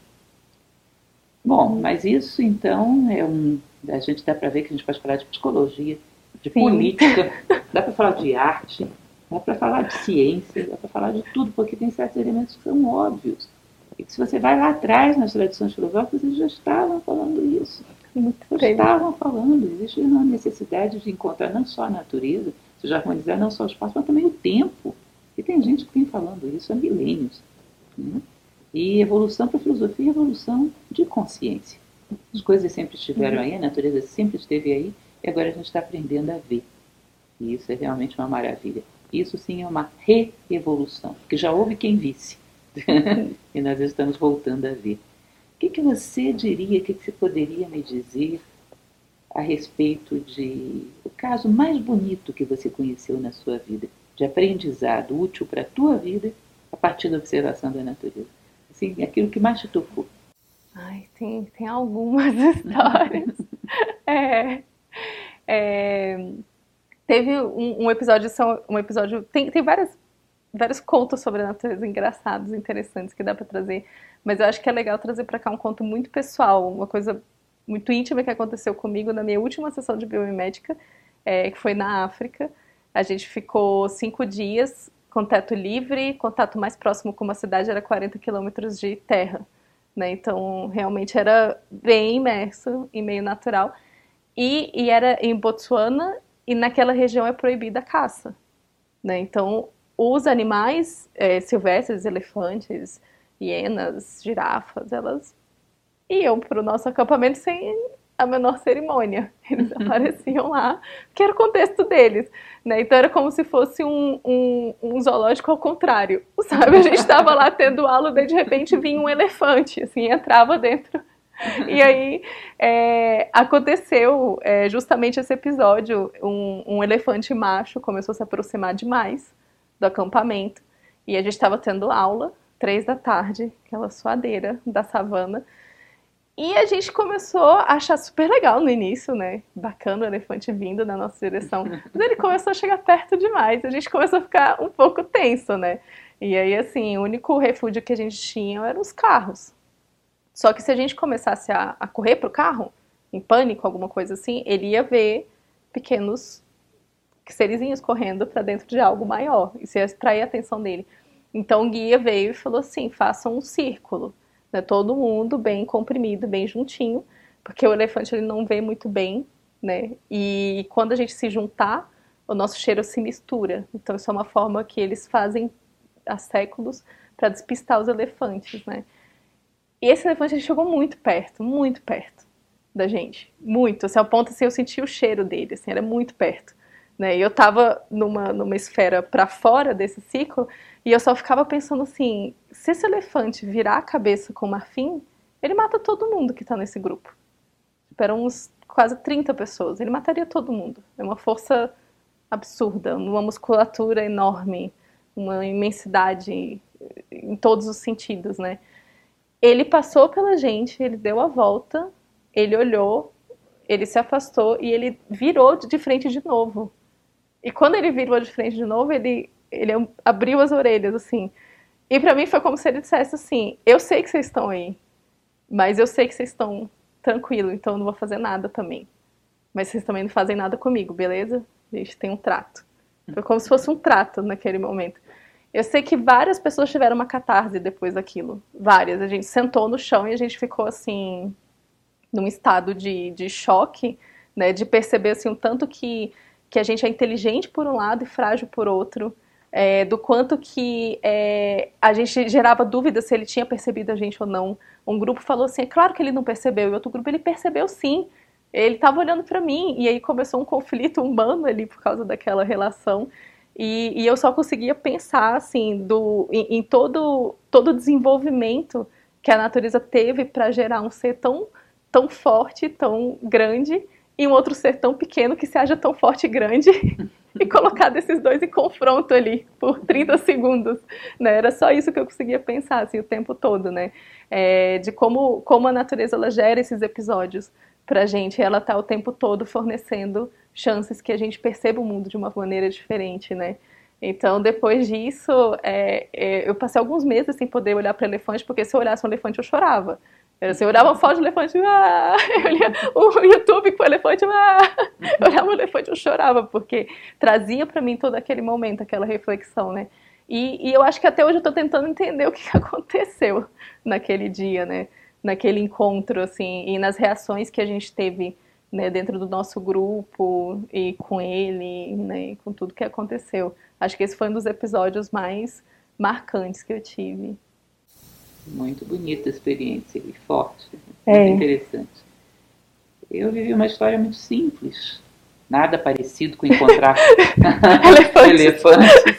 Bom, uhum. mas isso, então, é um... A gente dá para ver que a gente pode falar de psicologia, de Sim. política, dá para falar de arte, dá para falar de ciência, dá para falar de tudo, porque tem certos elementos que são óbvios. E que se você vai lá atrás nas tradições filosóficas, eles já estavam falando isso. Muito já estavam falando. Existe uma necessidade de encontrar não só a natureza, de harmonizar não só o espaço, mas também o tempo. E tem gente que vem falando isso há milênios. Né? E evolução para a filosofia é evolução de consciência. As coisas sempre estiveram aí, a natureza sempre esteve aí, e agora a gente está aprendendo a ver. E isso é realmente uma maravilha. Isso sim é uma re-evolução, porque já houve quem visse. E nós estamos voltando a ver. O que, que você diria, o que, que você poderia me dizer a respeito de o caso mais bonito que você conheceu na sua vida, de aprendizado útil para a tua vida a partir da observação da natureza? Assim, aquilo que mais te tocou. Ai, tem, tem algumas histórias. é, é, teve um, um episódio, são, um episódio tem, tem várias vários contos sobre a natureza engraçados, interessantes, que dá para trazer, mas eu acho que é legal trazer para cá um conto muito pessoal, uma coisa muito íntima que aconteceu comigo na minha última sessão de biomimética, é, que foi na África. A gente ficou cinco dias com teto livre, contato mais próximo com uma cidade era quarenta quilômetros de terra, né? Então realmente era bem imerso em meio natural, e, e era em Botsuana, e naquela região é proibida a caça, né? Então os animais é, silvestres, elefantes, hienas, girafas, elas iam para o nosso acampamento sem a menor cerimônia. Eles apareciam lá, que era o contexto deles, né? Então era como se fosse um, um, um zoológico ao contrário, sabe? A gente estava lá tendo aula, daí de repente vinha um elefante, assim, entrava dentro. E aí é, aconteceu é, justamente esse episódio, um, um elefante macho começou a se aproximar demais do acampamento, e a gente estava tendo aula, três da tarde, aquela suadeira da savana, e a gente começou a achar super legal no início, né, bacana o elefante vindo na nossa direção, mas ele começou a chegar perto demais, a gente começou a ficar um pouco tenso, né, e aí assim, o único refúgio que a gente tinha eram os carros, só que se a gente começasse a, a correr pro carro, em pânico, alguma coisa assim, ele ia ver pequenos serizinhos correndo para dentro de algo maior, isso ia atrair a atenção dele. Então o guia veio e falou assim, façam um círculo, né, todo mundo bem comprimido, bem juntinho, porque o elefante ele não vê muito bem, né, e quando a gente se juntar o nosso cheiro se mistura. Então isso é uma forma que eles fazem há séculos para despistar os elefantes, né? E esse elefante ele chegou muito perto, muito perto da gente, muito, assim, ao ponto assim, eu senti o cheiro dele, assim, era muito perto, né? E eu tava numa, numa esfera para fora desse ciclo e eu só ficava pensando assim, se esse elefante virar a cabeça com o marfim, ele mata todo mundo que tá nesse grupo. Eram uns quase trinta pessoas, ele mataria todo mundo. É uma força absurda, uma musculatura enorme, uma imensidade em todos os sentidos, né? Ele passou pela gente, ele deu a volta, ele olhou, ele se afastou e ele virou de frente de novo. E quando ele virou de frente de novo, ele, ele abriu as orelhas, assim. E pra mim foi como se ele dissesse assim, eu sei que vocês estão aí, mas eu sei que vocês estão tranquilos, então eu não vou fazer nada também. Mas vocês também não fazem nada comigo, beleza? A gente tem um trato. Foi como se fosse um trato naquele momento. Eu sei que várias pessoas tiveram uma catarse depois daquilo. Várias. A gente sentou no chão e a gente ficou assim, num estado de, de choque, né? De perceber assim, o tanto que, que a gente é inteligente por um lado e frágil por outro. É, do quanto que é, a gente gerava dúvida se ele tinha percebido a gente ou não. Um grupo falou assim, é claro que ele não percebeu. E outro grupo, ele percebeu sim. Ele estava olhando para mim. E aí começou um conflito humano ali por causa daquela relação. E, e eu só conseguia pensar assim, do, em, em todo todo o desenvolvimento que a natureza teve para gerar um ser tão, tão forte, tão grande, e um outro ser tão pequeno que se haja tão forte e grande, e colocar esses dois em confronto ali por trinta segundos. Né? Era só isso que eu conseguia pensar assim, o tempo todo, né? É, de como, como a natureza ela gera esses episódios pra gente. Ela tá o tempo todo fornecendo chances que a gente perceba o mundo de uma maneira diferente, né? Então, depois disso, é, é, eu passei alguns meses sem poder olhar para elefante, porque se eu olhasse um elefante, eu chorava. Assim, eu olhava uma foto de elefante, ah! Eu olhava o YouTube com o elefante, ah! Eu olhava o elefante, eu chorava, porque trazia para mim todo aquele momento, aquela reflexão, né? E, e eu acho que até hoje eu estou tentando entender o que aconteceu naquele dia, né? Naquele encontro, assim, e nas reações que a gente teve, né, dentro do nosso grupo e com ele, né, e com tudo que aconteceu. Acho que esse foi um dos episódios mais marcantes que eu tive. Muito bonita a experiência e forte, muito É. interessante. Eu vivi uma história muito simples, nada parecido com encontrar elefantes.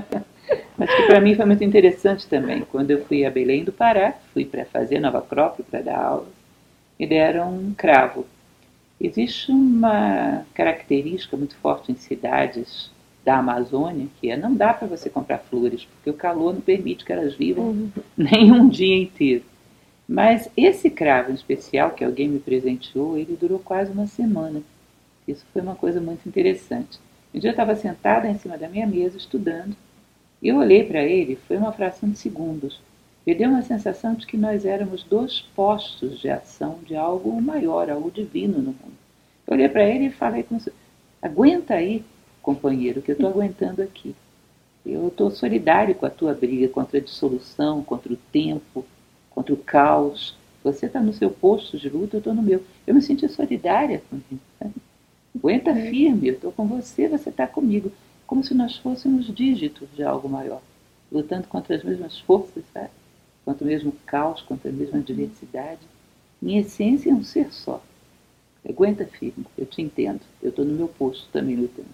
Mas que para mim foi muito interessante também. Quando eu fui a Belém do Pará, fui para fazer Nova Acrópole, para dar aula, me deram um cravo. Existe uma característica muito forte em cidades da Amazônia, que é não dá para você comprar flores, porque o calor não permite que elas vivam uhum. nem um dia inteiro. Mas esse cravo em especial, que alguém me presenteou, ele durou quase uma semana. Isso foi uma coisa muito interessante. Um dia eu estava sentada em cima da minha mesa, estudando, e eu olhei para ele, foi uma fração de segundos. Me deu uma sensação de que nós éramos dois postos de ação de algo maior, algo divino no mundo. Eu olhei para ele e falei com você, aguenta aí, companheiro, que eu estou aguentando aqui. Eu estou solidário com a tua briga contra a dissolução, contra o tempo, contra o caos. Você está no seu posto de luta, eu estou no meu. Eu me senti solidária com ele. Sabe? Aguenta firme, eu estou com você, você está comigo. Como se nós fôssemos dígitos de algo maior, lutando contra as mesmas forças, sabe? Contra o mesmo caos, contra a mesma diversidade. Em essência, é um ser só. Aguenta firme, eu te entendo. Eu estou no meu posto também lutando.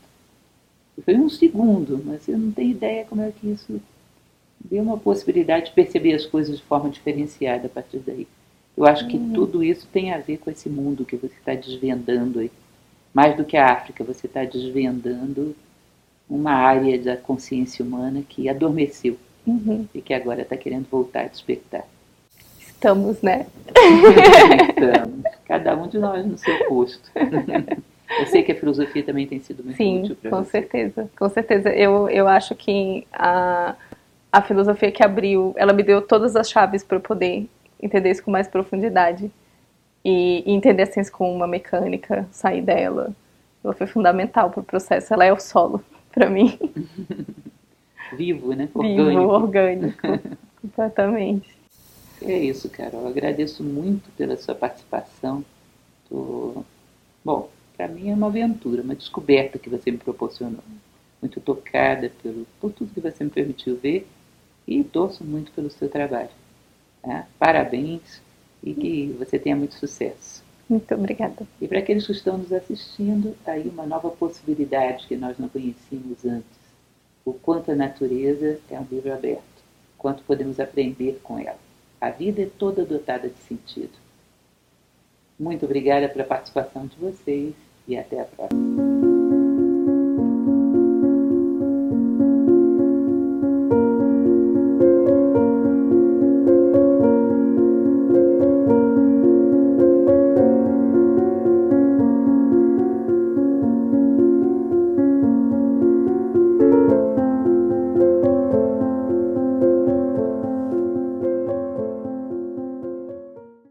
E foi um segundo, mas eu não tenho ideia como é que isso deu uma possibilidade de perceber as coisas de forma diferenciada a partir daí. Eu acho que uhum. tudo isso tem a ver com esse mundo que você está desvendando aí. Mais do que a África, você está desvendando uma área da consciência humana que adormeceu uhum. e que agora está querendo voltar a despertar. Estamos, né? Estamos. Cada um de nós no seu posto. Eu sei que a filosofia também tem sido muito Sim, útil para você. você. Com certeza, com certeza. Eu, eu acho que a, a filosofia que abriu, ela me deu todas as chaves para eu poder entender isso com mais profundidade e, e entender a ciência como uma mecânica, sair dela. Ela foi fundamental para o processo, ela é o solo para mim. Vivo, né? Orgânico. Vivo, orgânico, completamente. É isso, Carol. Eu agradeço muito pela sua participação. Tô... Bom, para mim é uma aventura, uma descoberta que você me proporcionou. Muito tocada pelo, por tudo que você me permitiu ver e torço muito pelo seu trabalho. Tá? Parabéns e que você tenha muito sucesso. Muito obrigada. E para aqueles que estão nos assistindo, está aí uma nova possibilidade que nós não conhecíamos antes. O quanto a natureza é um livro aberto, quanto podemos aprender com ela. A vida é toda dotada de sentido. Muito obrigada pela participação de vocês e até a próxima.